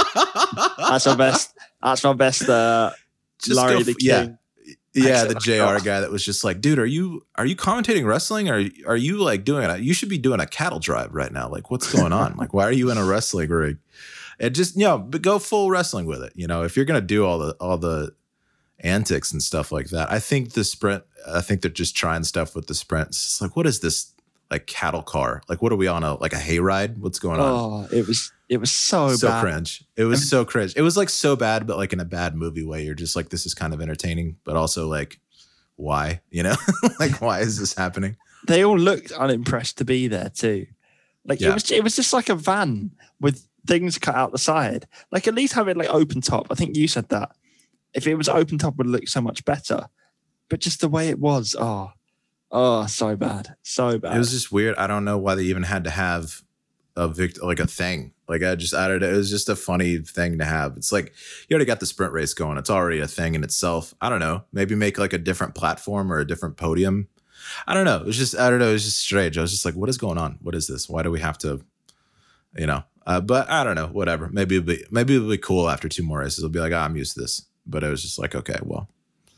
That's my best. That's my best. Uh, Just Larry go the f- King. yeah. Yeah, Actually, the J R guy that was just like, dude, are you are you commentating wrestling, or are you like doing it? You should be doing a cattle drive right now. Like, what's going on? Like, why are you in a wrestling rig? And just, you know, but go full wrestling with it. You know, if you're gonna do all the all the antics and stuff like that, I think the sprint. I think they're just trying stuff with the sprint. It's just like, what is this like cattle car? Like, what are we on a like a hayride? What's going on? Oh, it was it was so, so bad. cringe. It was so cringe. It was like so bad, but like in a bad movie way. You're just like, this is kind of entertaining, but also like, why? You know, like, why is this happening? They all looked unimpressed to be there too. Like Yeah. it was it was just like a van with things cut out the side. Like at least have it like open top. I think you said that. If it was open top, it would look so much better. But just the way it was, oh, oh, so bad, so bad. It was just weird. I don't know why they even had to have a vict- like a thing. Like I just added it. It was just a funny thing to have. It's like you already got the sprint race going. It's already a thing in itself. I don't know. Maybe make like a different platform or a different podium. I don't know. It was just I don't know. It was just strange. I was just like, what is going on? What is this? Why do we have to? You know. Uh, but I don't know. Whatever. Maybe it'll be maybe it'll be cool after two more races. It'll be like, oh, I'm used to this. But it was just like, okay, well.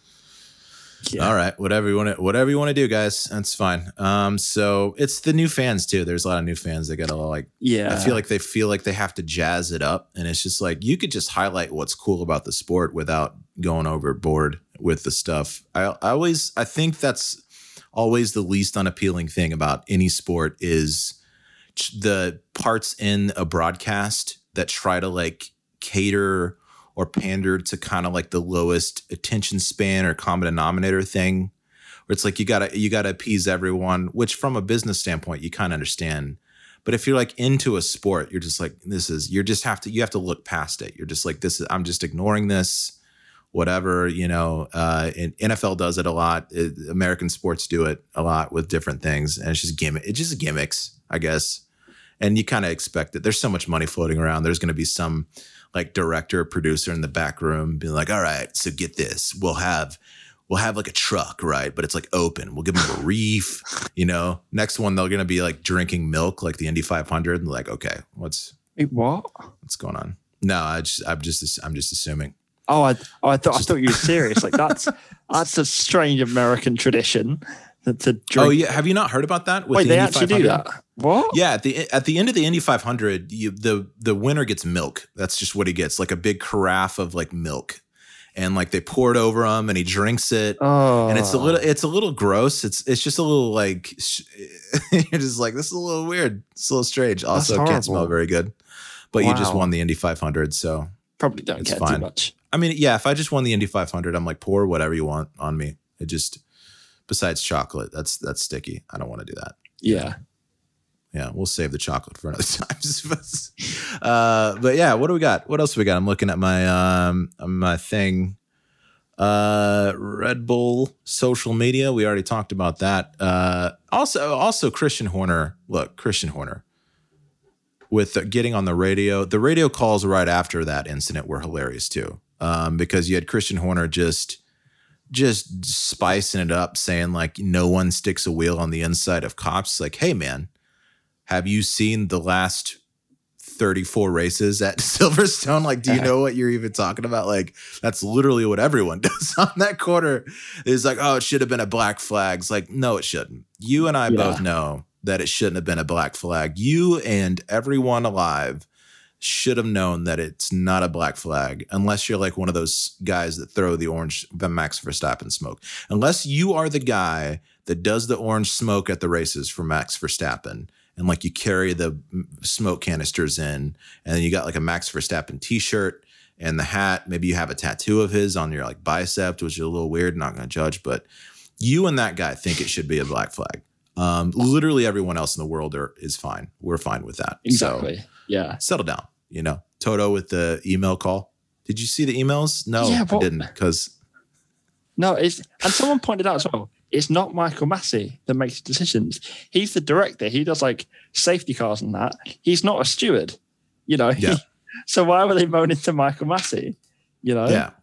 Yeah. All right, whatever you want to, whatever you want to do, guys. That's fine. Um, so it's the new fans too. There's a lot of new fans. They got a lot like, Yeah. I feel like they feel like they have to jazz it up, and it's just like you could just highlight what's cool about the sport without going overboard with the stuff. I, I always, I think that's always the least unappealing thing about any sport is the parts in a broadcast that try to like cater or pander to kind of like the lowest attention span or common denominator thing, where it's like you gotta you gotta appease everyone, which from a business standpoint you kind of understand. But if you're like into a sport, you're just like, this is you're just have to you have to look past it. You're just like, this is I'm just ignoring this, whatever, you know. Uh, and N F L does it a lot. It, American sports do it a lot with different things, and it's just gimmick. It's just gimmicks, I guess. And you kind of expect it. There's so much money floating around. There's going to be some like director, producer in the back room being like, all right, so get this. We'll have, we'll have like a truck, right? But it's like open. We'll give them a reef, you know. Next one, they're going to be like drinking milk, like the Indy five hundred. And like, okay, what's, Wait, what? what's going on? No, I just, I'm just, I'm just assuming. Oh, I, oh, I thought I thought you were serious. Like that's that's a strange American tradition to, to drink. Oh yeah. Have you not heard about that? With Wait, the they Indy actually do five hundred? that? What? Yeah, at the at the end of the Indy five hundred, you, the the winner gets milk. That's just what he gets, like a big carafe of like milk, and like they pour it over him, and he drinks it, Oh, and it's a little it's a little gross. It's it's just a little like sh- you're just like, this is a little weird. It's a little strange. Also, That's can't smell horrible. very good. But you just Wow. won the Indy five hundred, so probably don't it's care fine. too much. I mean, yeah. If I just won the Indy five hundred, I'm like, pour whatever you want on me. It just besides chocolate, that's that's sticky. I don't want to do that. Yeah. Yeah, we'll save the chocolate for another time. uh, but yeah, what do we got? What else do we got? I'm looking at my um my thing. Uh, Red Bull social media. We already talked about that. Uh, also, also Christian Horner. Look, Christian Horner with uh, getting on the radio. The radio calls right after that incident were hilarious too, um, because you had Christian Horner just just spicing it up, saying like, no one sticks a wheel on the inside of cops. Like, hey man, have you seen the last thirty-four races at Silverstone? Like, do you know what you're even talking about? Like, that's literally what everyone does on that quarter. Is like, oh, it should have been a black flag. It's like, no, it shouldn't. You and I Yeah. both know that it shouldn't have been a black flag. You and everyone alive should have known that it's not a black flag unless you're like one of those guys that throw the orange the Max Verstappen smoke. Unless you are the guy that does the orange smoke at the races for Max Verstappen and like you carry the smoke canisters in and then you got like a Max Verstappen t-shirt and the hat. Maybe you have a tattoo of his on your like bicep, which is a little weird. Not going to judge, but you and that guy think it should be a black flag. Um, literally everyone else in the world are, is fine. We're fine with that. Exactly. So, yeah. Settle down. You know, Toto with the email call. Did you see the emails? No, yeah, I didn't. Because no, it's and someone pointed out as well. It's not Michael Massey that makes decisions. He's the director. He does like safety cars and that. He's not a steward. You know. Yeah. He, so why were they moaning to Michael Massey? You know. Yeah.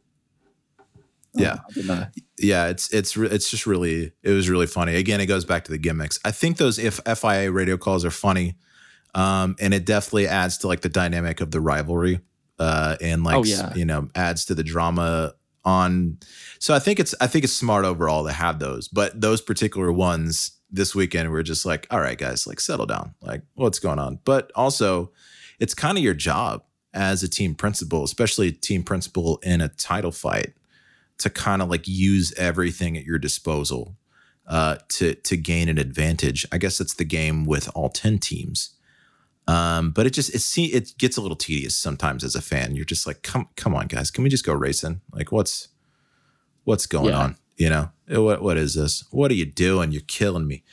Oh, yeah. I don't know. Yeah. It's it's it's just really it was really funny. Again, it goes back to the gimmicks. I think those if F I A radio calls are funny. Um, and it definitely adds to like the dynamic of the rivalry, uh, and like, oh, yeah. you know, adds to the drama on. So I think it's, I think it's smart overall to have those, but those particular ones this weekend, we're just like, all right, guys, like settle down, like what's going on? But also it's kind of your job as a team principal, especially a team principal in a title fight, to kind of like use everything at your disposal, uh, to, to gain an advantage. I guess it's the game with all ten teams. Um, but it just it see it gets a little tedious sometimes as a fan. You're just like, come come on, guys, can we just go racing? Like, what's what's going yeah. on? You know, what what is this? What are you doing? You're killing me.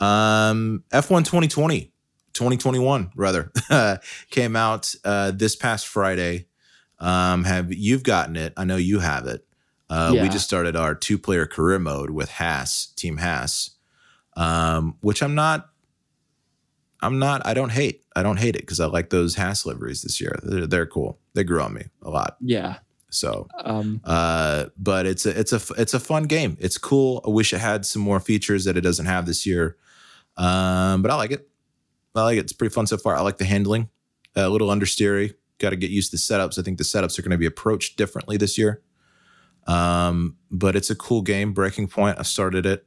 Um, F one twenty twenty, twenty twenty-one rather came out uh, this past Friday. Um, have you've gotten it? I know you have it. Uh, yeah. We just started our two player career mode with Haas, Team Haas, um, which I'm not. I'm not, I don't hate, I don't hate it because I like those Haas liveries this year. They're, they're cool. They grew on me a lot. Yeah. So, um, uh, but it's a, it's a, it's a fun game. It's cool. I wish it had some more features that it doesn't have this year. Um, but I like it. I like it. It's pretty fun so far. I like the handling, a little understeery. Got to get used to setups. I think the setups are going to be approached differently this year. Um, but it's a cool game. Breaking Point. I started it.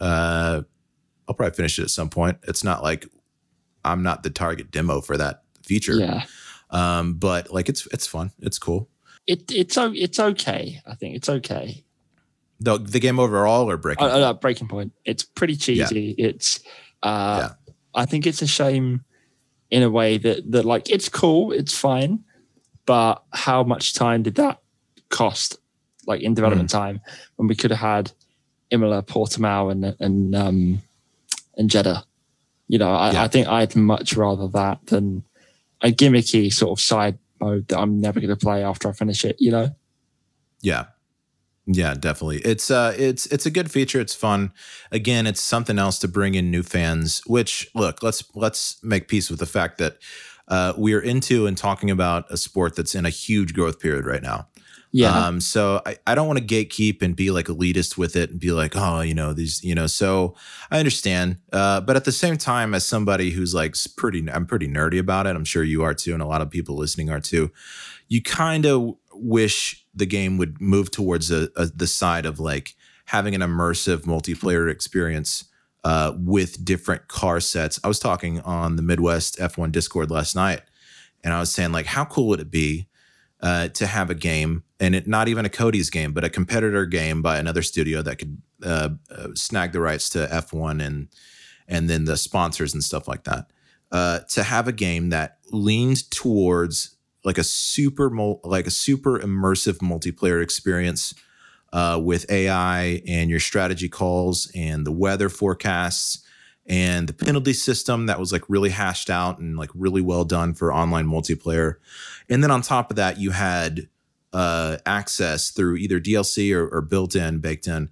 Uh, I'll probably finish it at some point. It's not like, I'm not the target demo for that feature. Yeah. Um, but like it's it's fun. It's cool. It it's it's okay. I think it's okay. The the game overall or Breaking uh, Point? Uh, Breaking Point. It's pretty cheesy. Yeah. It's uh yeah. I think it's a shame in a way that that like it's cool, it's fine, but how much time did that cost? Like in development mm. time, when we could have had Imola, Portimao, and and um and Jeddah. You know, I, yeah. I think I'd much rather that than a gimmicky sort of side mode that I'm never going to play after I finish it, you know? Yeah. Yeah, definitely. It's uh it's it's a good feature. It's fun. Again, it's something else to bring in new fans, which look, let's let's make peace with the fact that uh, we are into and talking about a sport that's in a huge growth period right now. Yeah. Um, so I, I don't want to gatekeep and be like elitist with it and be like, oh, you know, these, you know, so I understand. Uh, but at the same time, as somebody who's like pretty, I'm pretty nerdy about it. I'm sure you are too. And a lot of people listening are too. You kind of wish the game would move towards a, a, the side of like having an immersive multiplayer experience uh, with different car sets. I was talking on the Midwest F one Discord last night, and I was saying like, how cool would it be Uh, to have a game, and it not even a Cody's game, but a competitor game by another studio that could uh, uh, snag the rights to F one and and then the sponsors and stuff like that. Uh, to have a game that leaned towards like a super mul- like a super immersive multiplayer experience uh, with A I and your strategy calls and the weather forecasts and the penalty system that was like really hashed out and like really well done for online multiplayer. And then on top of that, you had uh, access through either D L C or, or built in, baked in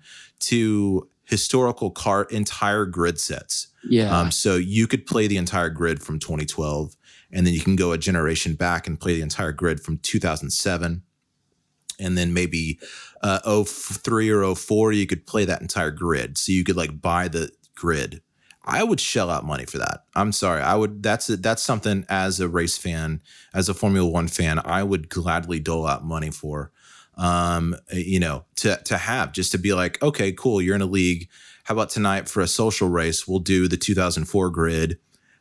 to historical car entire grid sets. Yeah. Um, so you could play the entire grid from twenty twelve, and then you can go a generation back and play the entire grid from two thousand seven. And then maybe uh, oh three or oh four, you could play that entire grid. So you could like buy the grid. I would shell out money for that. I'm sorry. I would. That's a, that's something as a race fan, as a Formula One fan, I would gladly dole out money for. Um, you know, to to have just to be like, okay, cool. You're in a league. How about tonight for a social race? We'll do the two thousand four grid.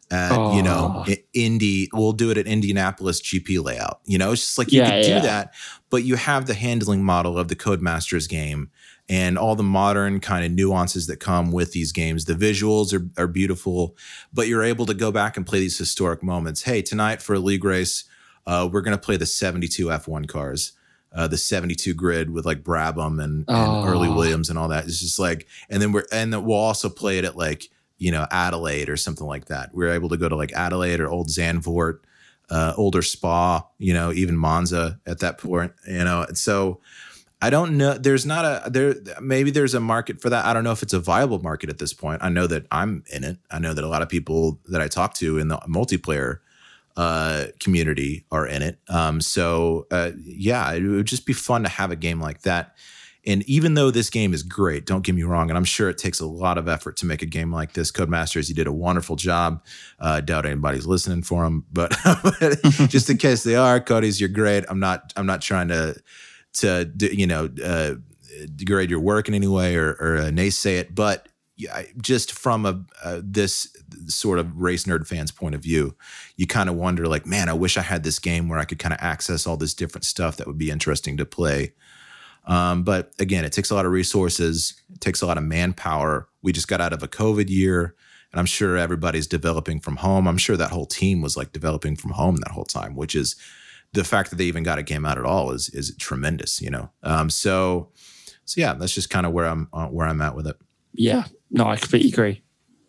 at, Oh. you know, I- Indy, we'll do it at Indianapolis G P layout. You know, it's just like you Yeah, could do yeah. that, but you have the handling model of the Codemasters game and all the modern kind of nuances that come with these games. The visuals are, are beautiful, but you're able to go back and play these historic moments. Hey, tonight for a league race, uh, we're going to play the seventy-two F one cars. Uh, the seventy-two grid with like Brabham and, and Oh. Early Williams and all that. It's just like, and then we're, and then we'll also play it at like, you know, Adelaide or something like that. We're able to go to like Adelaide or Old Zandvoort, uh, older Spa, you know, even Monza at that point, you know. And so I don't know. There's not a, there, maybe there's a market for that. I don't know if it's a viable market at this point. I know that I'm in it. I know that a lot of people that I talk to in the multiplayer uh community are in it. Um so uh yeah, it would just be fun to have a game like that. And even though this game is great, don't get me wrong, and I'm sure it takes a lot of effort to make a game like this. Codemasters, you did a wonderful job. Uh I doubt anybody's listening for them, but just in case they are, Cody's, you're great. I'm not I'm not trying to to you know uh degrade your work in any way or, or uh, naysay it, but yeah, just from a uh, this sort of race nerd fan's point of view, you kind of wonder like, man, I wish I had this game where I could kind of access all this different stuff that would be interesting to play. Um, but again, it takes a lot of resources. It takes a lot of manpower. We just got out of a COVID year, and I'm sure everybody's developing from home. I'm sure that whole team was like developing from home that whole time, which is the fact that they even got a game out at all is is tremendous, you know. Um, so, so yeah, that's just kind of where I'm uh, where I'm at with it. Yeah, no, I completely agree.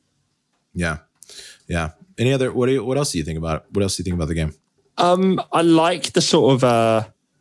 Yeah, yeah. Any other? What do you, what else do you think about it? What else do you think about the game? Um, I like the sort of uh,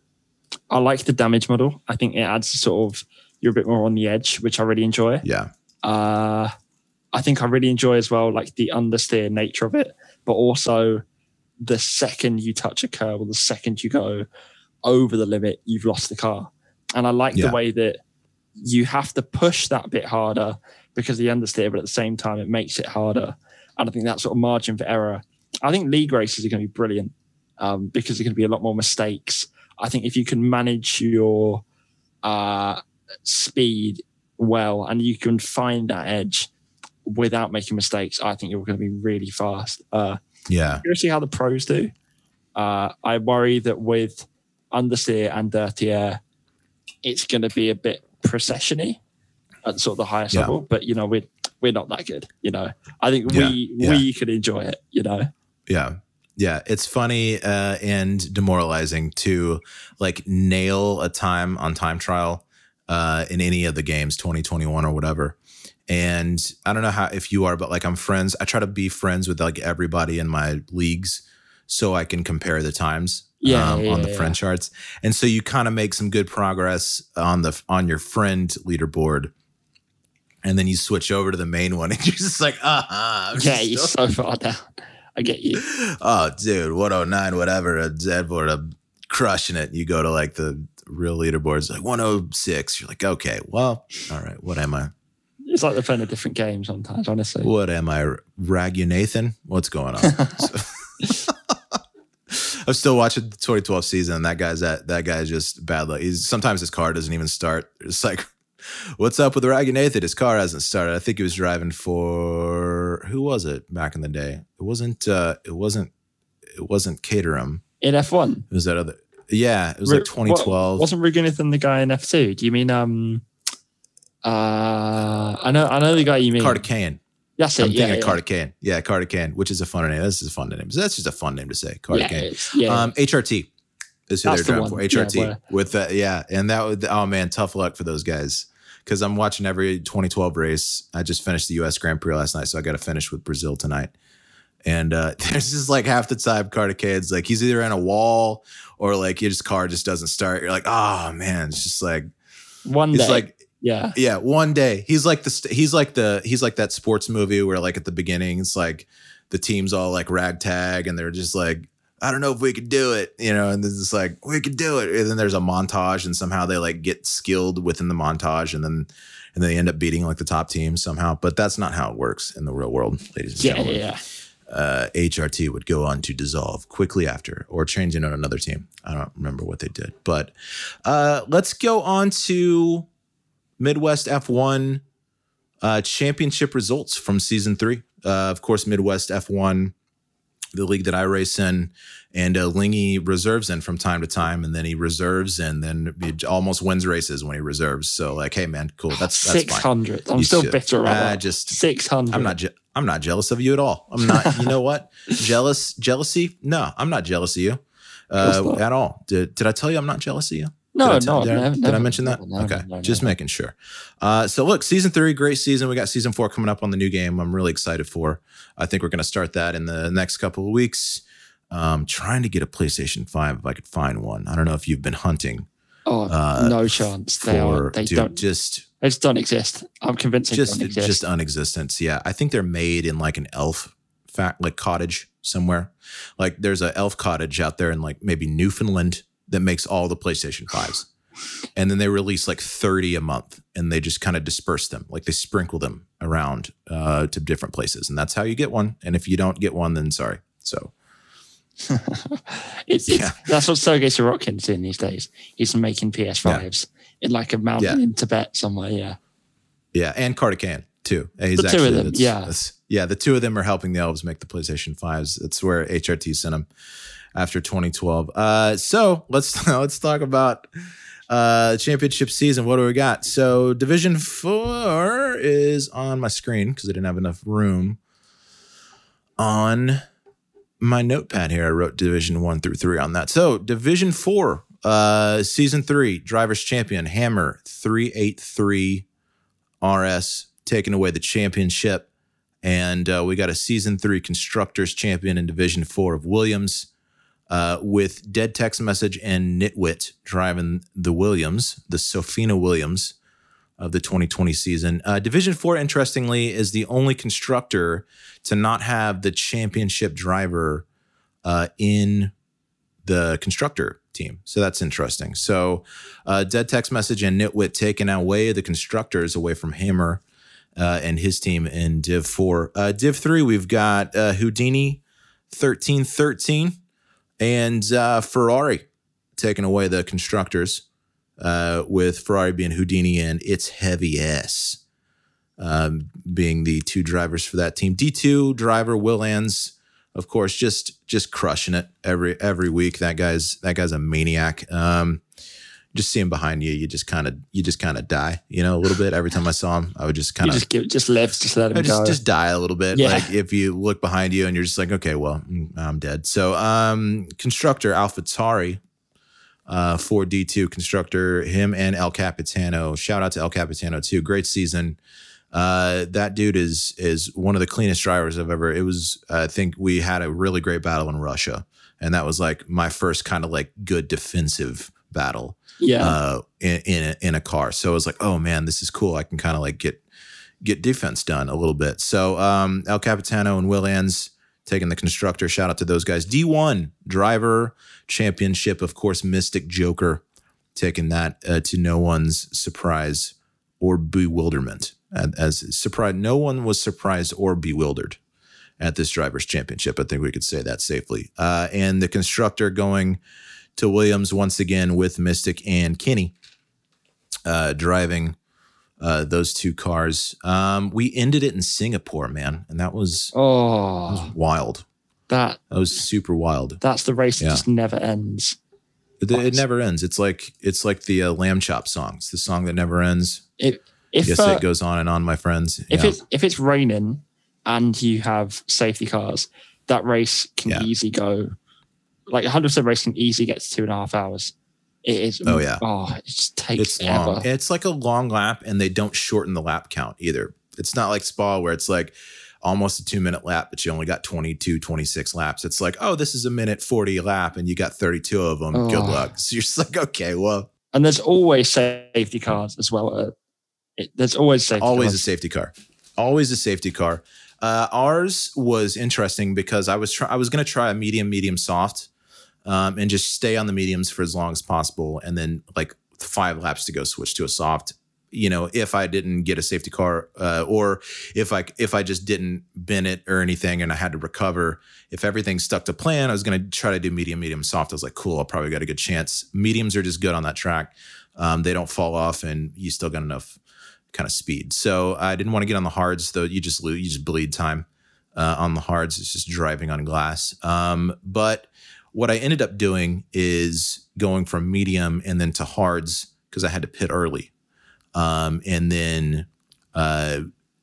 I like the damage model. I think it adds sort of you're a bit more on the edge, which I really enjoy. Yeah. Uh, I think I really enjoy as well, like the understeer nature of it, but also the second you touch a curb or the second you go over the limit, you've lost the car. And I like Yeah. the way that you have to push that bit harder because of the understeer, but at the same time, it makes it harder. And I think that sort of margin for error. I think league races are going to be brilliant um, because there's going to be a lot more mistakes. I think if you can manage your uh, speed well and you can find that edge without making mistakes, I think you're going to be really fast. Uh, Yeah. We'll see how the pros do. Uh, I worry that with understeer and dirty air, it's going to be a bit procession-y at sort of the highest Yeah. level. But, you know, we're, we're not that good, you know. I think Yeah. we Yeah. we could enjoy it, you know. Yeah. Yeah. It's funny uh, and demoralizing to like nail a time on time trial uh, in any of the games, twenty twenty-one or whatever. And I don't know how, if you are, but like I'm friends. I try to be friends with like everybody in my leagues so I can compare the times Yeah, um, yeah, on the yeah. friend charts. And so you kind of make some good progress on the, on your friend leaderboard. And then you switch over to the main one and you're just like, ah, uh-huh, Yeah, you're so far down. I get you. oh, dude, one oh nine, whatever, a Zedboard, I'm crushing it. You go to like the real leaderboards, like one oh six. You're like, okay, well, all right, what am I? It's like they're playing a different game sometimes, honestly. What am I? Ragu Nathan? What's going on? So- I'm still watching the twenty twelve season. And that guy's that that guy's just bad luck. He's sometimes his car doesn't even start. It's like, what's up with Ragu Nathan? His car hasn't started. I think he was driving for who was it back in the day? It wasn't. Uh, it wasn't. It wasn't Caterham. In F one? It was that other. Yeah, it was like twenty twelve. What, wasn't Regunathan the guy in F two? Do you mean um? Uh, I know, I know the guy you mean. Carter Kane. That's it. I'm yeah, thinking yeah. Carter Kane. Yeah, Carter Kane, which is a fun name. This is a fun name. So that's just a fun name to say. Carter Yeah, Kane. it's- yeah. Um, H R T is who That's they're the driving one. for. H R T Yeah, where- with that. Yeah, and that would. Oh man, tough luck for those guys. Because I'm watching every twenty twelve race. I just finished the U S Grand Prix last night, so I got to finish with Brazil tonight. And uh, there's just like half the time Carter Kane's like he's either in a wall or like his car just doesn't start. You're like, oh man, it's just like One it's day. like. yeah. Yeah, one day he's like the st- he's like the he's like that sports movie where like at the beginning it's like the team's all like ragtag and they're just like, I don't know if we could do it, you know, and it's like we could do it, and then there's a montage and somehow they like get skilled within the montage and then and then they end up beating like the top team somehow, but that's not how it works in the real world, ladies and Yeah, gentlemen. yeah, yeah. Uh, H R T would go on to dissolve quickly after or change into another team. I don't remember what they did, but uh, let's go on to Midwest F one uh, championship results from season three. Uh, of course, Midwest F one, the league that I race in, and uh, Lingy reserves in from time to time, and then he reserves and then he almost wins races when he reserves. So like, hey man, cool. That's that's six hundred. I'm You still should- bitter about uh, that. just six hundred. I'm not. Je- I'm not jealous of you at all. I'm not. You know what? Jealous, jealousy? No, I'm not jealous of you uh, not. at all. Did Did I tell you I'm not jealous of you? No, Did I no, tell- did, I, never, did I never, mention that? never, never, okay, never, just never. making sure. Uh, so look, season three, great season. We got season four coming up on the new game. I'm really excited for. I think we're going to start that in the next couple of weeks. Um, trying to get a PlayStation five if I could find one. I don't know if you've been hunting. Oh, uh, no chance. They, For are, they dude, don't. just They just don't exist. I'm convinced they just don't exist. just unexistence. Yeah, I think they're made in like an elf fact like cottage somewhere. Like there's a elf cottage out there in like maybe Newfoundland that makes all the PlayStation fives. And then they release like thirty a month and they just kind of disperse them. Like they sprinkle them around uh, to different places. And that's how you get one. And if you don't get one, then sorry. So it's, it's Yeah. That's what Sergei Sorokin's doing these days. He's making P S fives in like a mountain Yeah. in Tibet somewhere. Yeah. yeah, and Cardican too. He's The two of them, that's- yeah. that's- yeah, the two of them are helping the elves make the PlayStation fives. That's where H R T sent them after twenty twelve. Uh, so let's let's talk about uh, championship season. What do we got? So Division Four is on my screen because I didn't have enough room on my notepad here. I wrote Division One through Three on that. So Division Four, uh, Season Three, Drivers Champion Hammer three eighty-three R S taking away the championship. And uh, we got a Season three Constructors Champion in Division four of Williams uh, with Dead Text Message and Nitwit driving the Williams, the Sofina Williams of the twenty twenty season. Uh, Division four, interestingly, is the only constructor to not have the championship driver uh, in the constructor team. So that's interesting. So uh, Dead Text Message and Nitwit taking away the constructors away from Hammer Uh, and his team in Div four. Uh, Div three, we've got uh, Houdini thirteen thirteen and uh, Ferrari taking away the constructors uh, with Ferrari being Houdini and It's Heavy S um, being the two drivers for that team. D two driver Will Ans, of course, just just crushing it every every week. That guy's that guy's a maniac. Um, just see him behind you, you just kind of you just kind of die, you know, a little bit. Every time I saw him, I would just kind You of just give, just lives, just let him just go. just die a little bit. Yeah. Like if you look behind you and you're just like, okay, well, mm, I'm dead. So um constructor AlphaTauri, uh for D two constructor, him and El Capitano. Shout out to El Capitano too. Great season. Uh, that dude is is one of the cleanest drivers I've ever. It was uh, I think we had a really great battle in Russia, and that was like my first kind of like good defensive battle. yeah. Uh, in in a, in a car. So I was like, oh man, this is cool. I can kind of like get get defense done a little bit. So um, El Capitano and Will Ans taking the constructor. Shout out to those guys. D one driver championship, of course. Mystic Joker taking that uh, to no one's surprise or bewilderment. And as surprised, no one was surprised or bewildered at this drivers championship. I think we could say that safely. Uh, and the constructor going to Williams once again with Mystic and Kenny uh, driving uh, those two cars. Um, we ended it in Singapore, man, and that was, that oh, was wild. that That was super wild. that's the race that Yeah. just never ends. It, it never ends. It's like it's like the uh, Lamb Chop song. It's the song that never ends. If if yes, uh, it goes on and on, my friends. if Yeah. it's if it's raining and you have safety cars, that race can Yeah. easily go like one hundred percent race can easily get to two and a half hours. It is. Oh, yeah. Oh, it just takes It's forever. long. It's like a long lap, and they don't shorten the lap count either. It's not like Spa where it's like almost a two minute lap, but you only got twenty-two, twenty-six laps. It's like, oh, this is a minute forty a lap, and you got thirty-two of them. Oh. Good luck. So you're just like, okay, well, And there's always safety cars as well. Uh, it, there's always safety always a cars. safety car. Always a safety car. Uh, ours was interesting because I was try- I was going to try a medium, medium soft, um, and just stay on the mediums for as long as possible, and then like five laps to go, switch to a soft. You know, if I didn't get a safety car, uh, or if I if I just didn't bin it or anything, and I had to recover, if everything stuck to plan, I was going to try to do medium, medium, soft. I was like, cool, I'll probably got a good chance. Mediums are just good on that track. Um, they don't fall off, and you still got enough kind of speed. So I didn't want to get on the hards, though. You just lose, you just bleed time. uh, on the hards. It's just driving on glass. Um, but what I ended up doing is going from medium and then to hards because I had to pit early. Um, and then uh,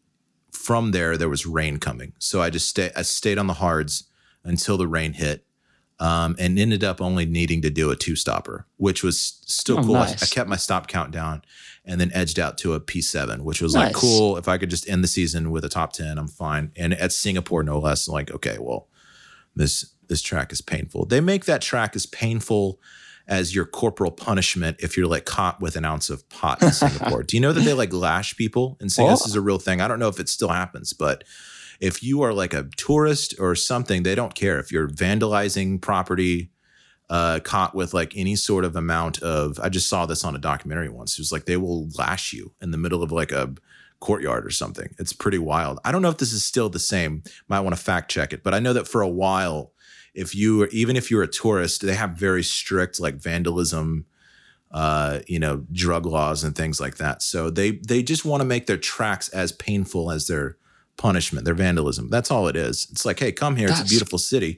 from there, there was rain coming. So I just stay, I stayed on the hards until the rain hit. Um, and ended up only needing to do a two stopper, which was still oh, cool. Nice. I, I kept my stop count down and then edged out to a P seven, which was nice. like cool. If I could just end the season with a top ten, I'm fine. And at Singapore, no less, like, okay, well, this, this track is painful. They make that track as painful as your corporal punishment if you're like caught with an ounce of pot in Singapore. Do you know that they like lash people in Singapore? This is a real thing. I don't know if it still happens, but if you are like a tourist or something, they don't care. If you're vandalizing property, uh, caught with like any sort of amount of, I just saw this on a documentary once. It was like, they will lash you in the middle of like a courtyard or something. It's pretty wild. I don't know if this is still the same. Might want to fact check it, but I know that for a while, if you are, even if you're a tourist, they have very strict like vandalism, uh, you know, drug laws and things like that. So they, they just want to make their tracks as painful as their punishment, their vandalism. That's all it is. It's like, hey, come here. That's... It's a beautiful city.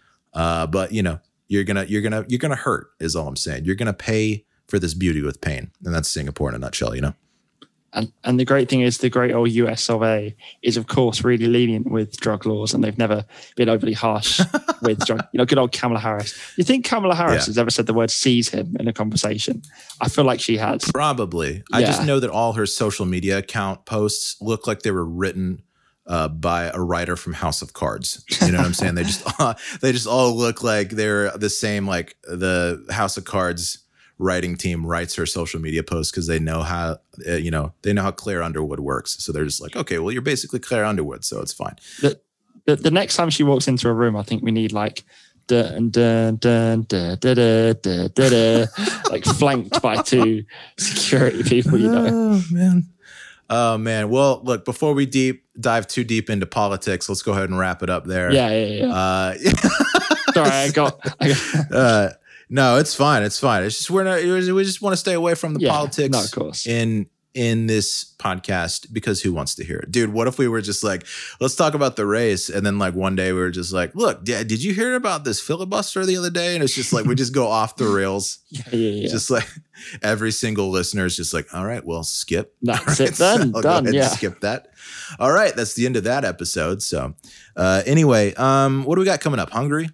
Uh, but you know, you're gonna, you're gonna, you're gonna hurt is all I'm saying. You're gonna pay for this beauty with pain. And that's Singapore in a nutshell, you know? And and the great thing is the great old U S of A is, of course, really lenient with drug laws, and they've never been overly harsh with drug. You know, good old Kamala Harris. You think Kamala Harris yeah. has ever said the word "seize him" in a conversation? I feel like she has. Probably. Yeah. I just know that all her social media account posts look like they were written uh, by a writer from House of Cards. You know what I'm saying? They just uh, they just all look like they're the same. Like the House of Cards writing team writes her social media posts because they know how, uh, you know, they know how Claire Underwood works. So they're just like, okay, well, you're basically Claire Underwood, so it's fine. The, the, the next time she walks into a room, I think we need like, dun, dun, dun, dun, dun, dun, dun, dun, dun, like flanked by two security people, you know. Oh, man. Oh, man. Well, look, before we deep dive too deep into politics, let's go ahead and wrap it up there. Yeah, yeah, yeah. Uh, Sorry, I got... I got uh, No, it's fine. It's fine. It's just we're not. We just want to stay away from the yeah, politics no, of course. in in this podcast because who wants to hear it, dude? What if we were just like, let's talk about the race, and then like one day we were just like, look, did, did you hear about this filibuster the other day? And it's just like we just go off the rails. Yeah, yeah, yeah. Just like every single listener is just like, all right, well, skip. That's right, it. Done. So done. Yeah. Skip that. All right, that's the end of that episode. So, uh, anyway, um, what do we got coming up? Hungary.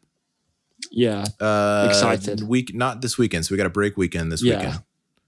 Yeah, uh, excited. Week not this weekend, so we got a break weekend this yeah. weekend.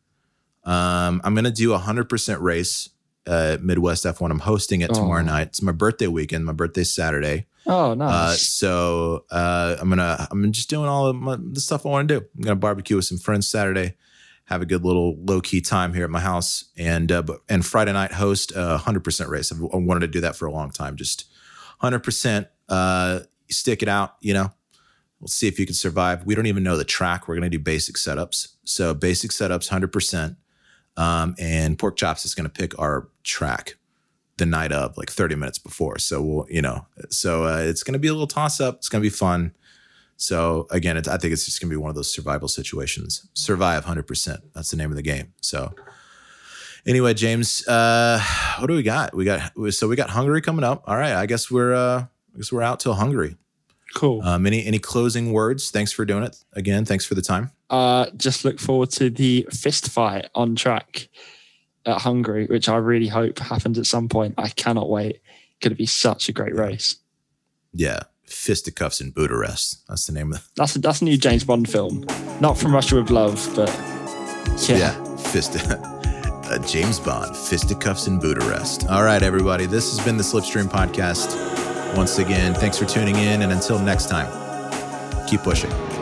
Um, I'm gonna do a hundred percent race, uh, Midwest F one. I'm hosting it tomorrow oh. night. It's my birthday weekend. My birthday's Saturday. Oh, nice. Uh, so uh, I'm gonna I'm just doing all of my, the stuff I want to do. I'm gonna barbecue with some friends Saturday, have a good little low key time here at my house, and uh, and Friday night host a hundred percent race. I've, I wanted to do that for a long time. Just hundred percent. Uh, stick it out, you know. We'll see if you can survive. We don't even know the track. We're going to do basic setups. So basic setups, one hundred percent. Um, and Pork Chops is going to pick our track the night of, like thirty minutes before. So we'll, you know, so uh, it's going to be a little toss up. It's going to be fun. So again, it's, I think it's just going to be one of those survival situations. Survive one hundred percent. That's the name of the game. So anyway, James, uh, what do we got? We got, so we got Hungary coming up. All right. I guess we're, uh, I guess we're out till Hungary. Cool. Um, any any closing words? Thanks for doing it again. Thanks for the time. Uh, just look forward to the fist fight on track at Hungary, which I really hope happens at some point. I cannot wait. Going to be such a great race. Yeah, fisticuffs and boot arrest. That's the name of it. That's a, that's a new James Bond film, not From Russia with Love, but yeah, yeah fist. uh, James Bond, fisticuffs and boot arrest. All right, everybody. This has been the Slipstream Podcast. Once again, thanks for tuning in, and until next time, keep pushing.